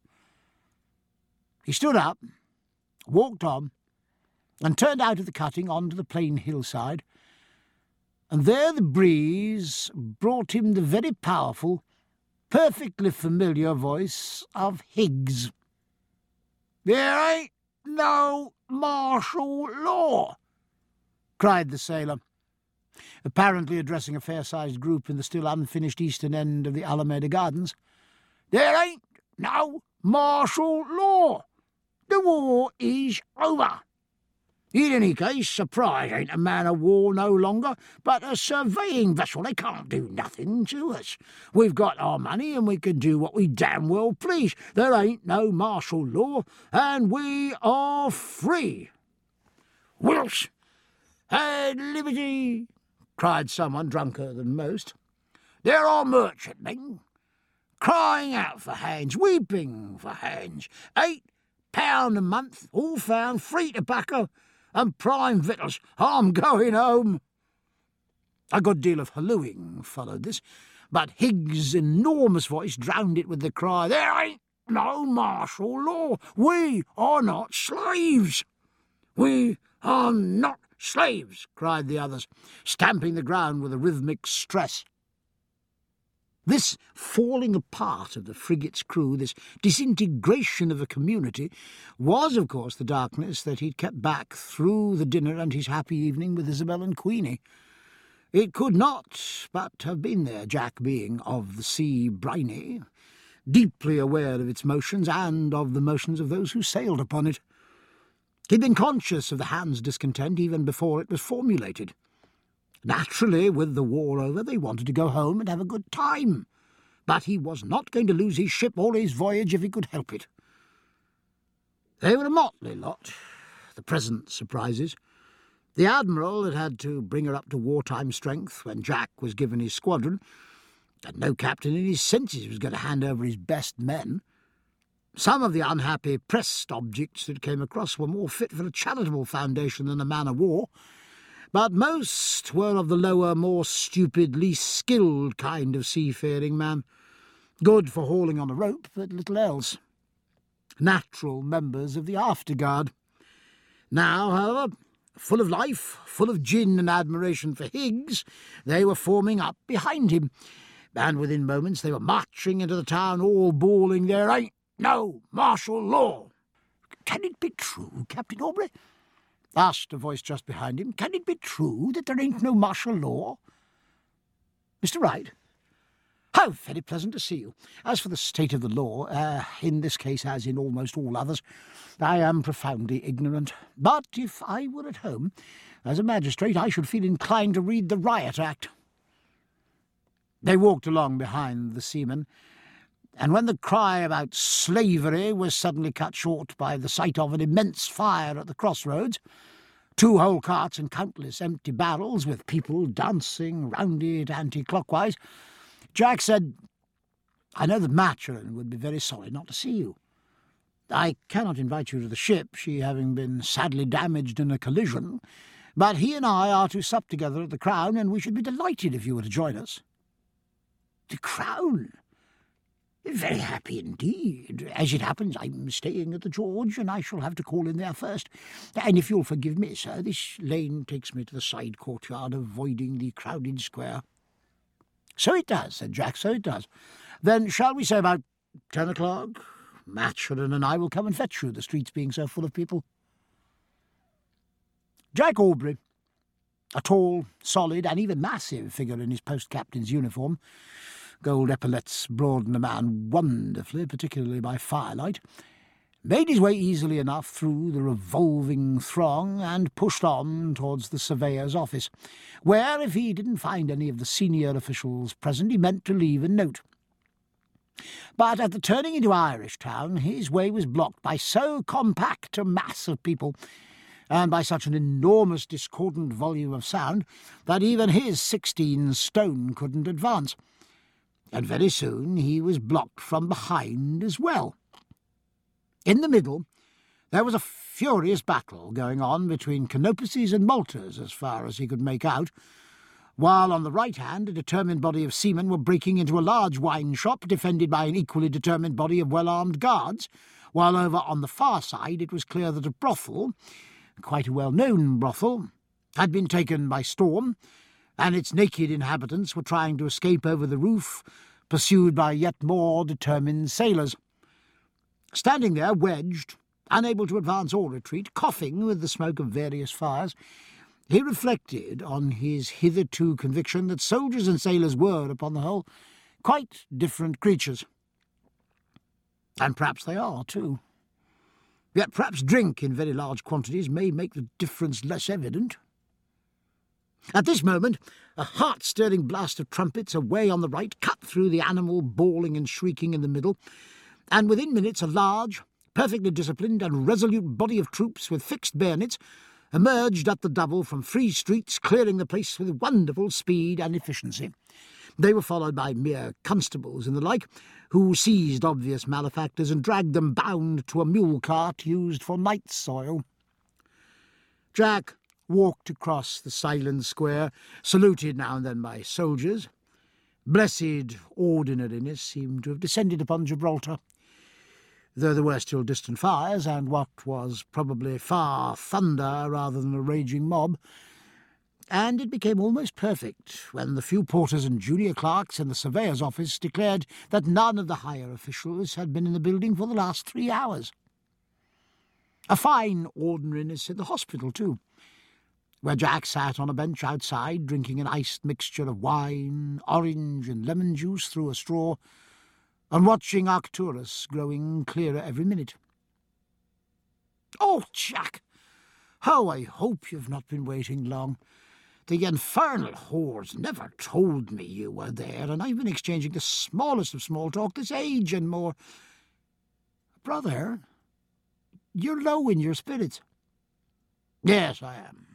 He stood up, walked on, and turned out of the cutting onto the plain hillside, and there the breeze brought him the very powerful, perfectly familiar voice of Higgs. "There ain't no martial law," cried the sailor, apparently addressing a fair-sized group in the still unfinished eastern end of the Alameda Gardens. "There ain't no martial law. The war is over. In any case, Surprise ain't a man-of-war no longer, but a surveying vessel. They can't do nothing to us. We've got our money and we can do what we damn well please. There ain't no martial law, and we are free." "Whilst and liberty," cried someone drunker than most. "There are merchantmen crying out for hands, weeping for hands. £8 a month, all found, free tobacco and prime victuals. I'm going home." A good deal of hallooing followed this, but Higgs' enormous voice drowned it with the cry, "There ain't no martial law. We are not slaves." "We are not slaves," cried the others, stamping the ground with a rhythmic stress. This falling apart of the frigate's crew, this disintegration of a community, was, of course, the darkness that he'd kept back through the dinner and his happy evening with Isabel and Queenie. It could not but have been there, Jack being of the sea briny, deeply aware of its motions and of the motions of those who sailed upon it. He'd been conscious of the hands' discontent even before it was formulated. Naturally, with the war over, they wanted to go home and have a good time, but he was not going to lose his ship or his voyage if he could help it. They were a motley lot, the present Surprises. The Admiral had had to bring her up to wartime strength when Jack was given his squadron, and no captain in his senses was going to hand over his best men. Some of the unhappy pressed objects that came across were more fit for a charitable foundation than a man-of-war, but most were of the lower, more stupid, least skilled kind of seafaring man, good for hauling on a rope, but little else. Natural members of the afterguard. Now, however, full of life, full of gin and admiration for Higgs, they were forming up behind him, and within moments they were marching into the town, all bawling, "There ain't no martial law." "Can it be true, Captain Aubrey?" asked a voice just behind him. "Can it be true that there ain't no martial law?" "Mr. Wright? How very pleasant to see you. As for the state of the law, in this case as in almost all others, I am profoundly ignorant. But if I were at home, as a magistrate, I should feel inclined to read the Riot Act." They walked along behind the seamen, and when the cry about slavery was suddenly cut short by the sight of an immense fire at the crossroads, 2 whole carts and countless empty barrels with people dancing round it anti-clockwise, Jack said, "I know that Maturin would be very sorry not to see you. I cannot invite you to the ship, she having been sadly damaged in a collision, but he and I are to sup together at the Crown, and we should be delighted if you were to join us." "The Crown? Very happy indeed. As it happens, I'm staying at the George, and I shall have to call in there first. And if you'll forgive me, sir, this lane takes me to the side courtyard, avoiding the crowded square." "So it does," said Jack, "so it does. Then shall we say about 10 o'clock? Maturin and I will come and fetch you, the streets being so full of people." Jack Aubrey, a tall, solid, and even massive figure in his post-captain's uniform, gold epaulets broaden a man wonderfully, particularly by firelight, made his way easily enough through the revolving throng and pushed on towards the surveyor's office, where, if he didn't find any of the senior officials present, he meant to leave a note. But at the turning into Irish Town, his way was blocked by so compact a mass of people, and by such an enormous discordant volume of sound, that even his 16 stone couldn't advance. and very soon he was blocked from behind as well. In the middle, there was a furious battle going on between Canopuses and Maltas, as far as he could make out, while on the right hand a determined body of seamen were breaking into a large wine shop defended by an equally determined body of well-armed guards, while over on the far side it was clear that a brothel, quite a well-known brothel, had been taken by storm, and its naked inhabitants were trying to escape over the roof, pursued by yet more determined sailors. Standing there, wedged, unable to advance or retreat, coughing with the smoke of various fires, he reflected on his hitherto conviction that soldiers and sailors were, upon the whole, quite different creatures. And perhaps they are, too. Yet perhaps drink in very large quantities may make the difference less evident. At this moment, a heart-stirring blast of trumpets away on the right cut through the animal bawling and shrieking in the middle, and within minutes a large, perfectly disciplined and resolute body of troops with fixed bayonets emerged at the double from free streets, clearing the place with wonderful speed and efficiency. They were followed by mere constables and the like, who seized obvious malefactors and dragged them bound to a mule cart used for night soil. Jack walked across the silent square, saluted now and then by soldiers. Blessed ordinariness seemed to have descended upon Gibraltar, though there were still distant fires, and what was probably far thunder rather than a raging mob, and it became almost perfect when the few porters and junior clerks in the surveyor's office declared that none of the higher officials had been in the building for the last 3 hours. A fine ordinariness in the hospital, too, where Jack sat on a bench outside drinking an iced mixture of wine, orange and lemon juice through a straw, and watching Arcturus growing clearer every minute. "Oh, Jack, how I hope you've not been waiting long. The infernal whores never told me you were there, and I've been exchanging the smallest of small talk this age and more. Brother, you're low in your spirits." "Yes, I am.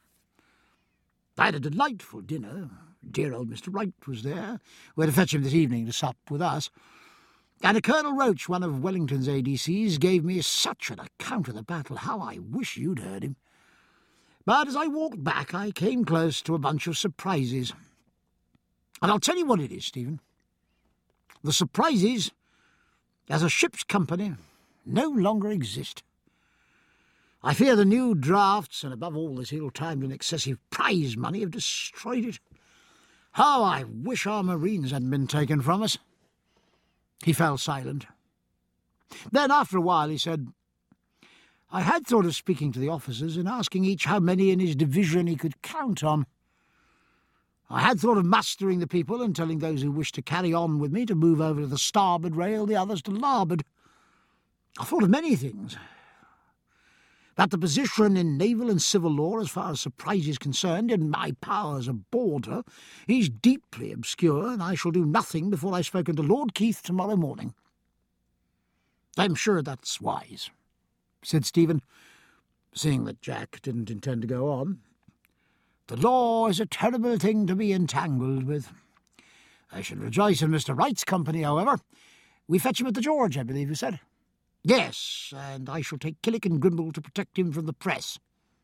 I had a delightful dinner. Dear old Mr. Wright was there. We had to fetch him this evening to sup with us. And a Colonel Roach, one of Wellington's ADCs, gave me such an account of the battle. How I wish you'd heard him. But as I walked back, I came close to a bunch of surprises. And I'll tell you what it is, Stephen. The surprises, as a ship's company, no longer exist. I fear the new drafts, and above all this ill-timed and excessive prize money, have destroyed it. How I wish our marines hadn't been taken from us." He fell silent. Then, after a while, he said, "I had thought of speaking to the officers and asking each how many in his division he could count on. I had thought of mustering the people and telling those who wished to carry on with me to move over to the starboard rail, the others to larboard. I thought of many things. That the position in naval and civil law, as far as surprise is concerned, and my powers aboard her, is deeply obscure, and I shall do nothing before I've spoken to Lord Keith tomorrow morning." "I'm sure that's wise," said Stephen, seeing that Jack didn't intend to go on. "The law is a terrible thing to be entangled with. I should rejoice in Mr. Wright's company, however. We fetch him at the George, I believe you said?" "Yes, and I shall take Killick and Grimble to protect him from the press."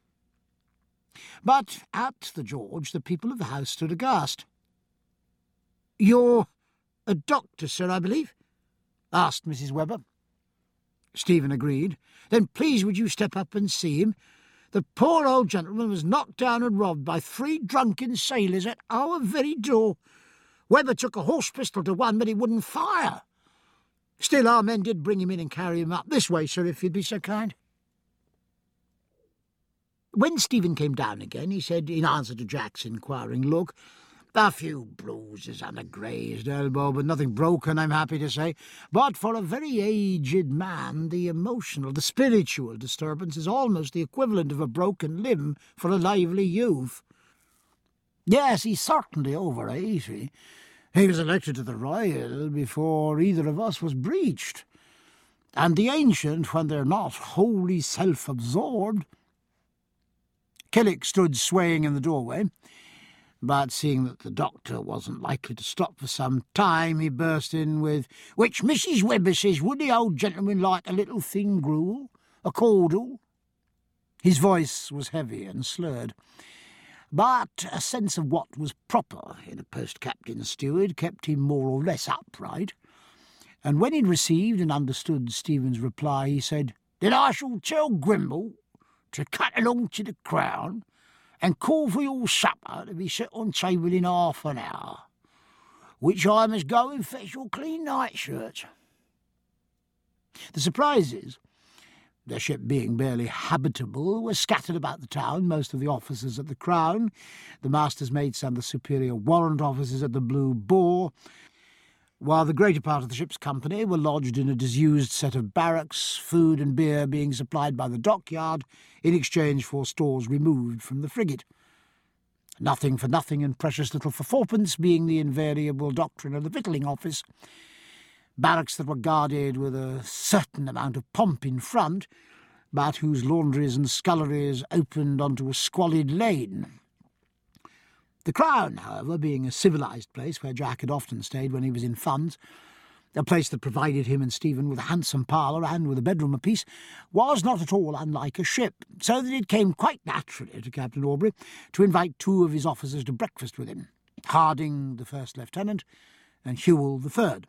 But at the George the people of the house stood aghast. "You're a doctor, sir, I believe?" asked Mrs. Webber. Stephen agreed. "Then please would you step up and see him? The poor old gentleman was knocked down and robbed by 3 drunken sailors at our very door. Webber took a horse pistol to one, but he wouldn't fire. Still, our men did bring him in and carry him up. This way, sir, if you'd be so kind." When Stephen came down again, he said, in answer to Jack's inquiring look, "A few bruises and a grazed elbow, but nothing broken, I'm happy to say. But for a very aged man, the emotional, the spiritual disturbance is almost the equivalent of a broken limb for a lively youth." "Yes, he's certainly over 80. He was elected to the Royal before either of us was breeched. And the ancient, when they're not wholly self-absorbed—" Killick stood swaying in the doorway, But seeing that the doctor wasn't likely to stop for some time, he burst in with, "Which Mrs. Webber says, would the old gentleman like a little thin gruel? A caudle?" His voice was heavy and slurred, but a sense of what was proper in a post-captain steward kept him more or less upright, and when he'd received and understood Stephen's reply, he said, "Then I shall tell Grimble to cut along to the Crown and call for your supper to be set on table in half an hour, which I must go and fetch your clean nightshirt." The surprises, their ship being barely habitable, were scattered about the town, most of the officers at the Crown, the master's mates and the superior warrant officers at the Blue Boar, while the greater part of the ship's company were lodged in a disused set of barracks, food and beer being supplied by the dockyard in exchange for stores removed from the frigate. Nothing for nothing and precious little for fourpence being the invariable doctrine of the victualling office. Barracks that were guarded with a certain amount of pomp in front, but whose laundries and sculleries opened onto a squalid lane. The Crown, however, being a civilised place where Jack had often stayed when he was in funds, a place that provided him and Stephen with a handsome parlour and with a bedroom apiece, was not at all unlike a ship, so that it came quite naturally to Captain Aubrey to invite two of his officers to breakfast with him, Harding, the first lieutenant, and Hewell, the third.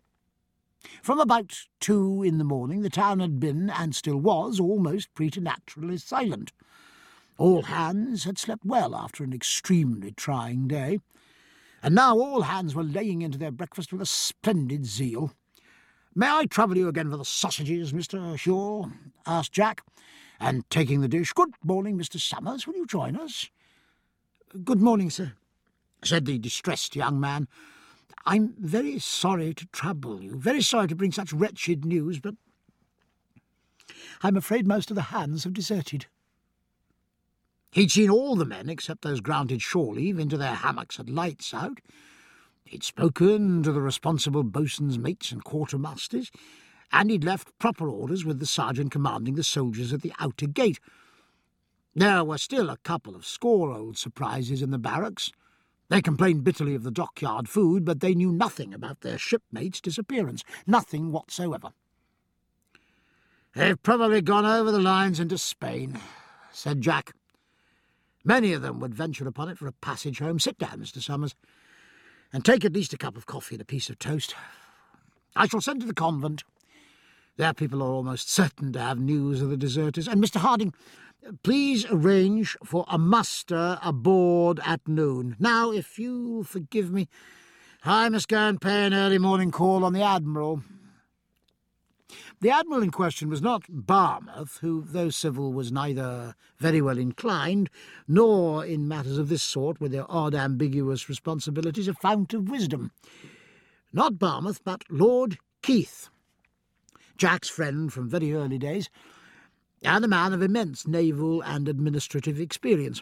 From about 2 in the morning the town had been, and still was, almost preternaturally silent. All hands had slept well after an extremely trying day, and now all hands were laying into their breakfast with a splendid zeal. "May I trouble you again for the sausages, Mr. Hewell?" asked Jack, and taking the dish, "Good morning, Mr. Summers. Will you join us?" "Good morning, sir," said the distressed young man. "I'm very sorry to trouble you, very sorry to bring such wretched news, but I'm afraid most of the hands have deserted." He'd seen all the men, except those granted shore leave, into their hammocks at lights out. He'd spoken to the responsible boatswain's mates and quartermasters, and he'd left proper orders with the sergeant commanding the soldiers at the outer gate. There were still a couple of score old surprises in the barracks. They complained bitterly of the dockyard food, but they knew nothing about their shipmates' disappearance, nothing whatsoever. "They've probably gone over the lines into Spain," said Jack. "Many of them would venture upon it for a passage home. Sit down, Mr. Summers, and take at least a cup of coffee and a piece of toast. I shall send to the convent. Their people are almost certain to have news of the deserters. And, Mr. Harding, please arrange for a muster aboard at noon. Now, if you'll forgive me, I must go and pay an early morning call on the Admiral." The Admiral in question was not Barmouth, who, though civil, was neither very well inclined, nor, in matters of this sort, with their odd ambiguous responsibilities, a fount of wisdom. Not Barmouth, but Lord Keith, Jack's friend from very early days, and a man of immense naval and administrative experience.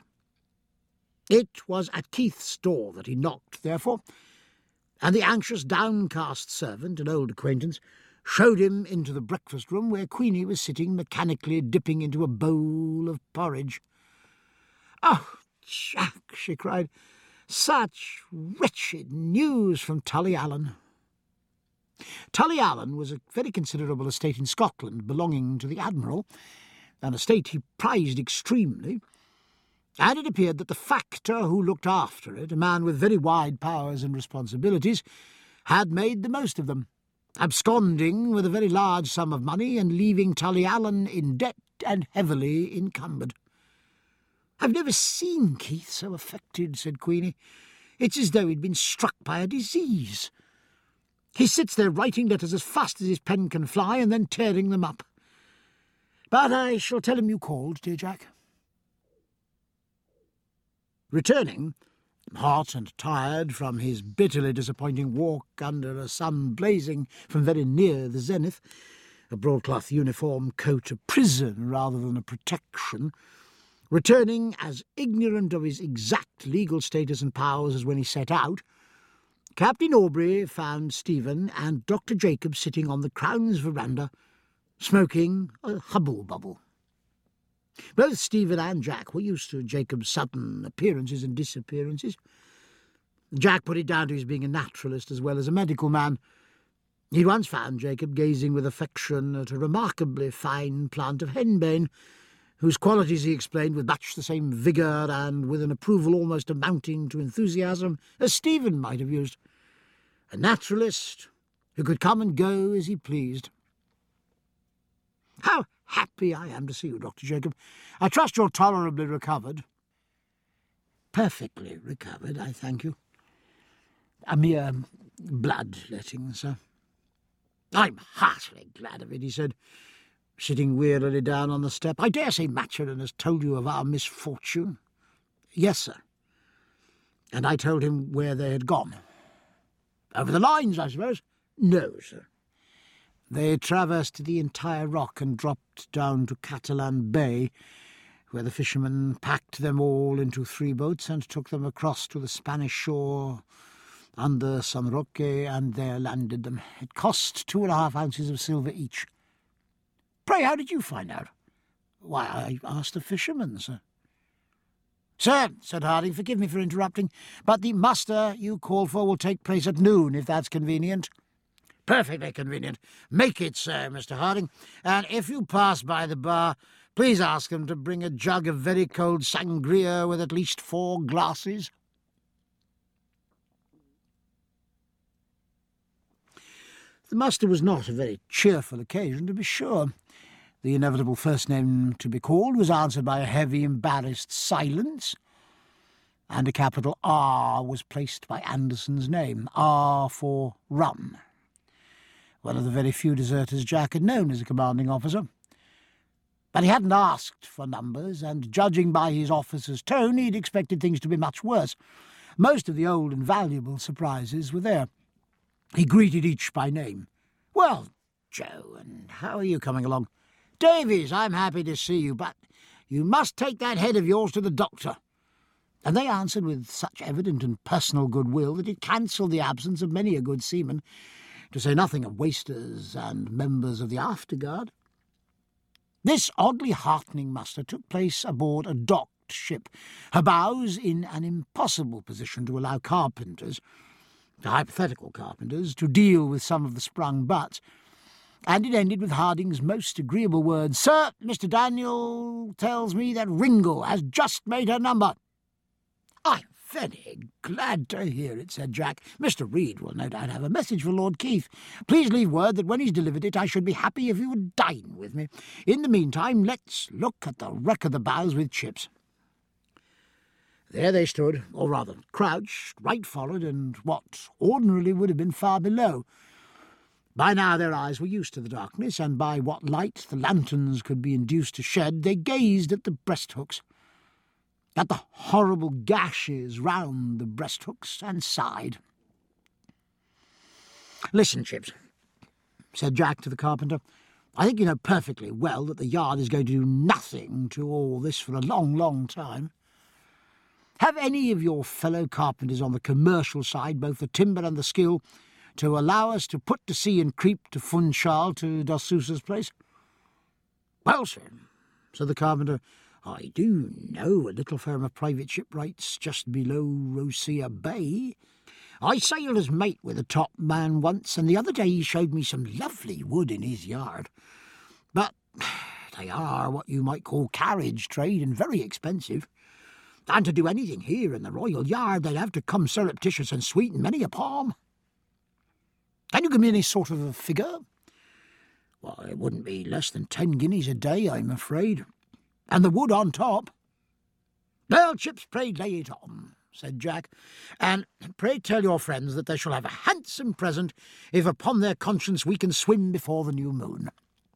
It was at Keith's door that he knocked, therefore, and the anxious, downcast servant, an old acquaintance, showed him into the breakfast-room where Queenie was sitting mechanically dipping into a bowl of porridge. "Oh, Jack," she cried, "such wretched news from Tullyallen." Tullyallen was a very considerable estate in Scotland belonging to the Admiral, an estate he prized extremely, and it appeared that the factor who looked after it, a man with very wide powers and responsibilities, had made the most of them, absconding with a very large sum of money and leaving Tullyallen in debt and heavily encumbered. "I've never seen Keith so affected," said Queenie. "It's as though he'd been struck by a disease. He sits there writing letters as fast as his pen can fly and then tearing them up. But I shall tell him you called, dear Jack." Returning, hot and tired from his bitterly disappointing walk under a sun blazing from very near the zenith, a broadcloth uniform coat a prison rather than a protection, returning as ignorant of his exact legal status and powers as when he set out, Captain Aubrey found Stephen and Dr. Jacob sitting on the Crown's veranda, smoking a hubble-bubble. Both Stephen and Jack were used to Jacob's sudden appearances and disappearances. Jack put it down to his being a naturalist as well as a medical man. He'd once found Jacob gazing with affection at a remarkably fine plant of henbane, whose qualities he explained with much the same vigour and with an approval almost amounting to enthusiasm as Stephen might have used. A naturalist who could come and go as he pleased. "How happy I am to see you, Dr. Jacob. I trust you're tolerably recovered." "Perfectly recovered, I thank you. A mere blood-letting, sir." "I'm heartily glad of it," he said, sitting wearily down on the step. "I dare say Maturin has told you of our misfortune." "Yes, sir." "And I told him where they had gone." "Over the lines, I suppose?" "No, sir. They traversed the entire rock and dropped down to Catalan Bay, where the fishermen packed them all into 3 boats and took them across to the Spanish shore under San Roque, and there landed them. It cost 2.5 ounces of silver each." "Pray, how did you find out?" "Why, I asked the fishermen, sir." "Sir," said Harding, "forgive me for interrupting, but the muster you called for will take place at noon, if that's convenient." "Perfectly convenient. Make it so, Mr. Harding. And if you pass by the bar, please ask them to bring a jug of very cold sangria with at least 4 glasses. The muster was not a very cheerful occasion, to be sure. The inevitable first name to be called was answered by a heavy, embarrassed silence, and a capital R was placed by Anderson's name, R for rum. One of the very few deserters Jack had known as a commanding officer. But he hadn't asked for numbers, and judging by his officer's tone, he'd expected things to be much worse. Most of the old and valuable surprises were there. He greeted each by name. "Well, Joe, and how are you coming along?" "Davies, I'm happy to see you, but you must take that head of yours to the doctor." And they answered with such evident and personal goodwill that it cancelled the absence of many a good seaman, to say nothing of wasters and members of the afterguard. This oddly heartening muster took place aboard a docked ship, her bows in an impossible position to allow carpenters, hypothetical carpenters, to deal with some of the sprung butts, and it ended with Harding's most agreeable words, "Sir, Mr. Daniel tells me that Ringle has just made her number." "I'm very glad to hear it," said Jack. "Mr. Reed will no doubt have a message for Lord Keith. Please leave word that when he's delivered it I should be happy if he would dine with me. In the meantime, let's look at the wreck of the bows with Chips." There they stood, or rather crouched, right forward, and what ordinarily would have been far below. By now their eyes were used to the darkness, and by what light the lanterns could be induced to shed, they gazed at the breasthooks, at the horrible gashes round the breasthooks, and sighed. "Listen, Chips," said Jack to the carpenter, "I think you know perfectly well that the yard is going to do nothing to all this for a long, long time. Have any of your fellow carpenters on the commercial side both the timber and the skill to allow us to put to sea and creep to Funchal, to Dos Sousa's place?" "Well, sir," said the carpenter, "I do know a little firm of private shipwrights just below Rosia Bay. I sailed as mate with a top man once, and the other day he showed me some lovely wood in his yard. But they are what you might call carriage trade, and very expensive. And to do anything here in the Royal Yard, they'd have to come surreptitious and sweeten many a palm. Can you give me any sort of a figure?" "Well, it wouldn't be less than 10 guineas a day, I'm afraid. And the wood on top." "Well, Chips, pray lay it on," said Jack, "and pray tell your friends that they shall have a handsome present if upon their conscience we can swim before the new moon."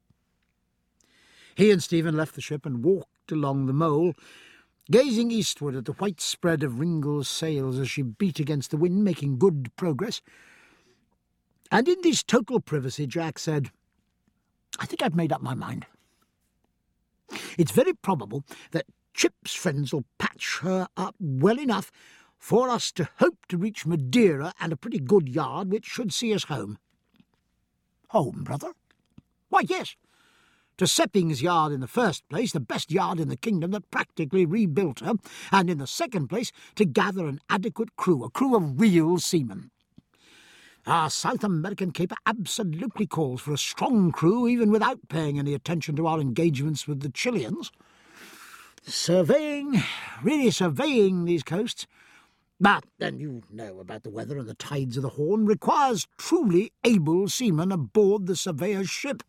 He and Stephen left the ship and walked along the mole, gazing eastward at the white spread of Ringle's sails as she beat against the wind, making good progress. And in this total privacy, Jack said, "I think I've made up my mind. It's very probable that Chip's friends will patch her up well enough for us to hope to reach Madeira and a pretty good yard which should see us home." "Home, brother?" "Why, yes. To Sepping's yard in the first place, the best yard in the kingdom that practically rebuilt her, and in the second place, to gather an adequate crew, a crew of real seamen. Our South American caper absolutely calls for a strong crew, even without paying any attention to our engagements with the Chileans. Really surveying these coasts. But then you know about the weather and the tides of the Horn, requires truly able seamen aboard the surveyor's ship.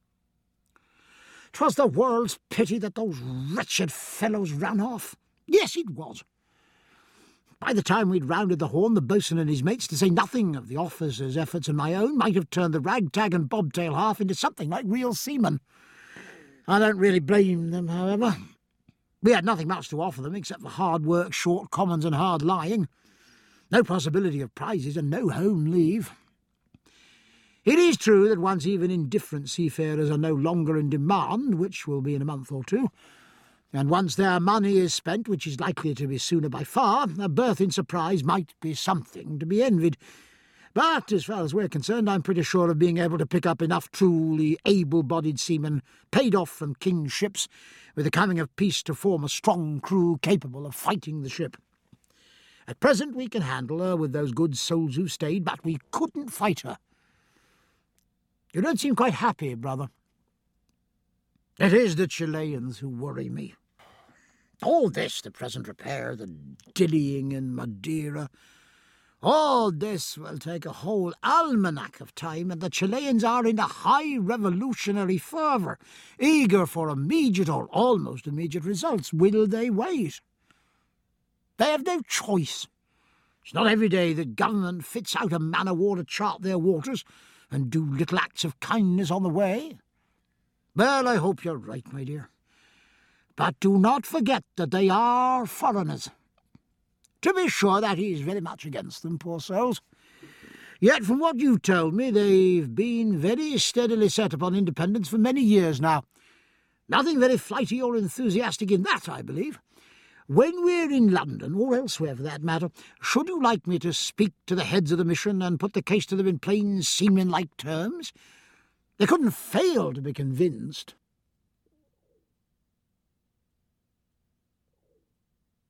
'Twas the world's pity that those wretched fellows ran off. Yes, it was. By the time we'd rounded the Horn, the boatswain and his mates, to say nothing of the officers' efforts and my own, might have turned the ragtag and bobtail half into something like real seamen. I don't really blame them, however. We had nothing much to offer them except for hard work, short commons and hard lying. No possibility of prizes and no home leave. It is true that once even indifferent seafarers are no longer in demand, which will be in a month or two, and once their money is spent, which is likely to be sooner by far, a berth in Surprise might be something to be envied. But as far as we're concerned, I'm pretty sure of being able to pick up enough truly able-bodied seamen, paid off from king's ships, with the coming of peace to form a strong crew capable of fighting the ship. At present we can handle her with those good souls who stayed, but we couldn't fight her. You don't seem quite happy, brother. It is the Chileans who worry me. All this, the present repair, the dillying in Madeira, all this will take a whole almanac of time, and the Chileans are in a high revolutionary fervour, eager for immediate or almost immediate results. Will they wait? They have no choice. It's not every day that government fits out a man-of-war to chart their waters and do little acts of kindness on the way. Well, I hope you're right, my dear. But do not forget that they are foreigners. To be sure, that is very much against them, poor souls. Yet from what you've told me, they've been very steadily set upon independence for many years now. Nothing very flighty or enthusiastic in that, I believe. When we're in London, or elsewhere for that matter, should you like me to speak to the heads of the mission and put the case to them in plain seaman-like terms? They couldn't fail to be convinced.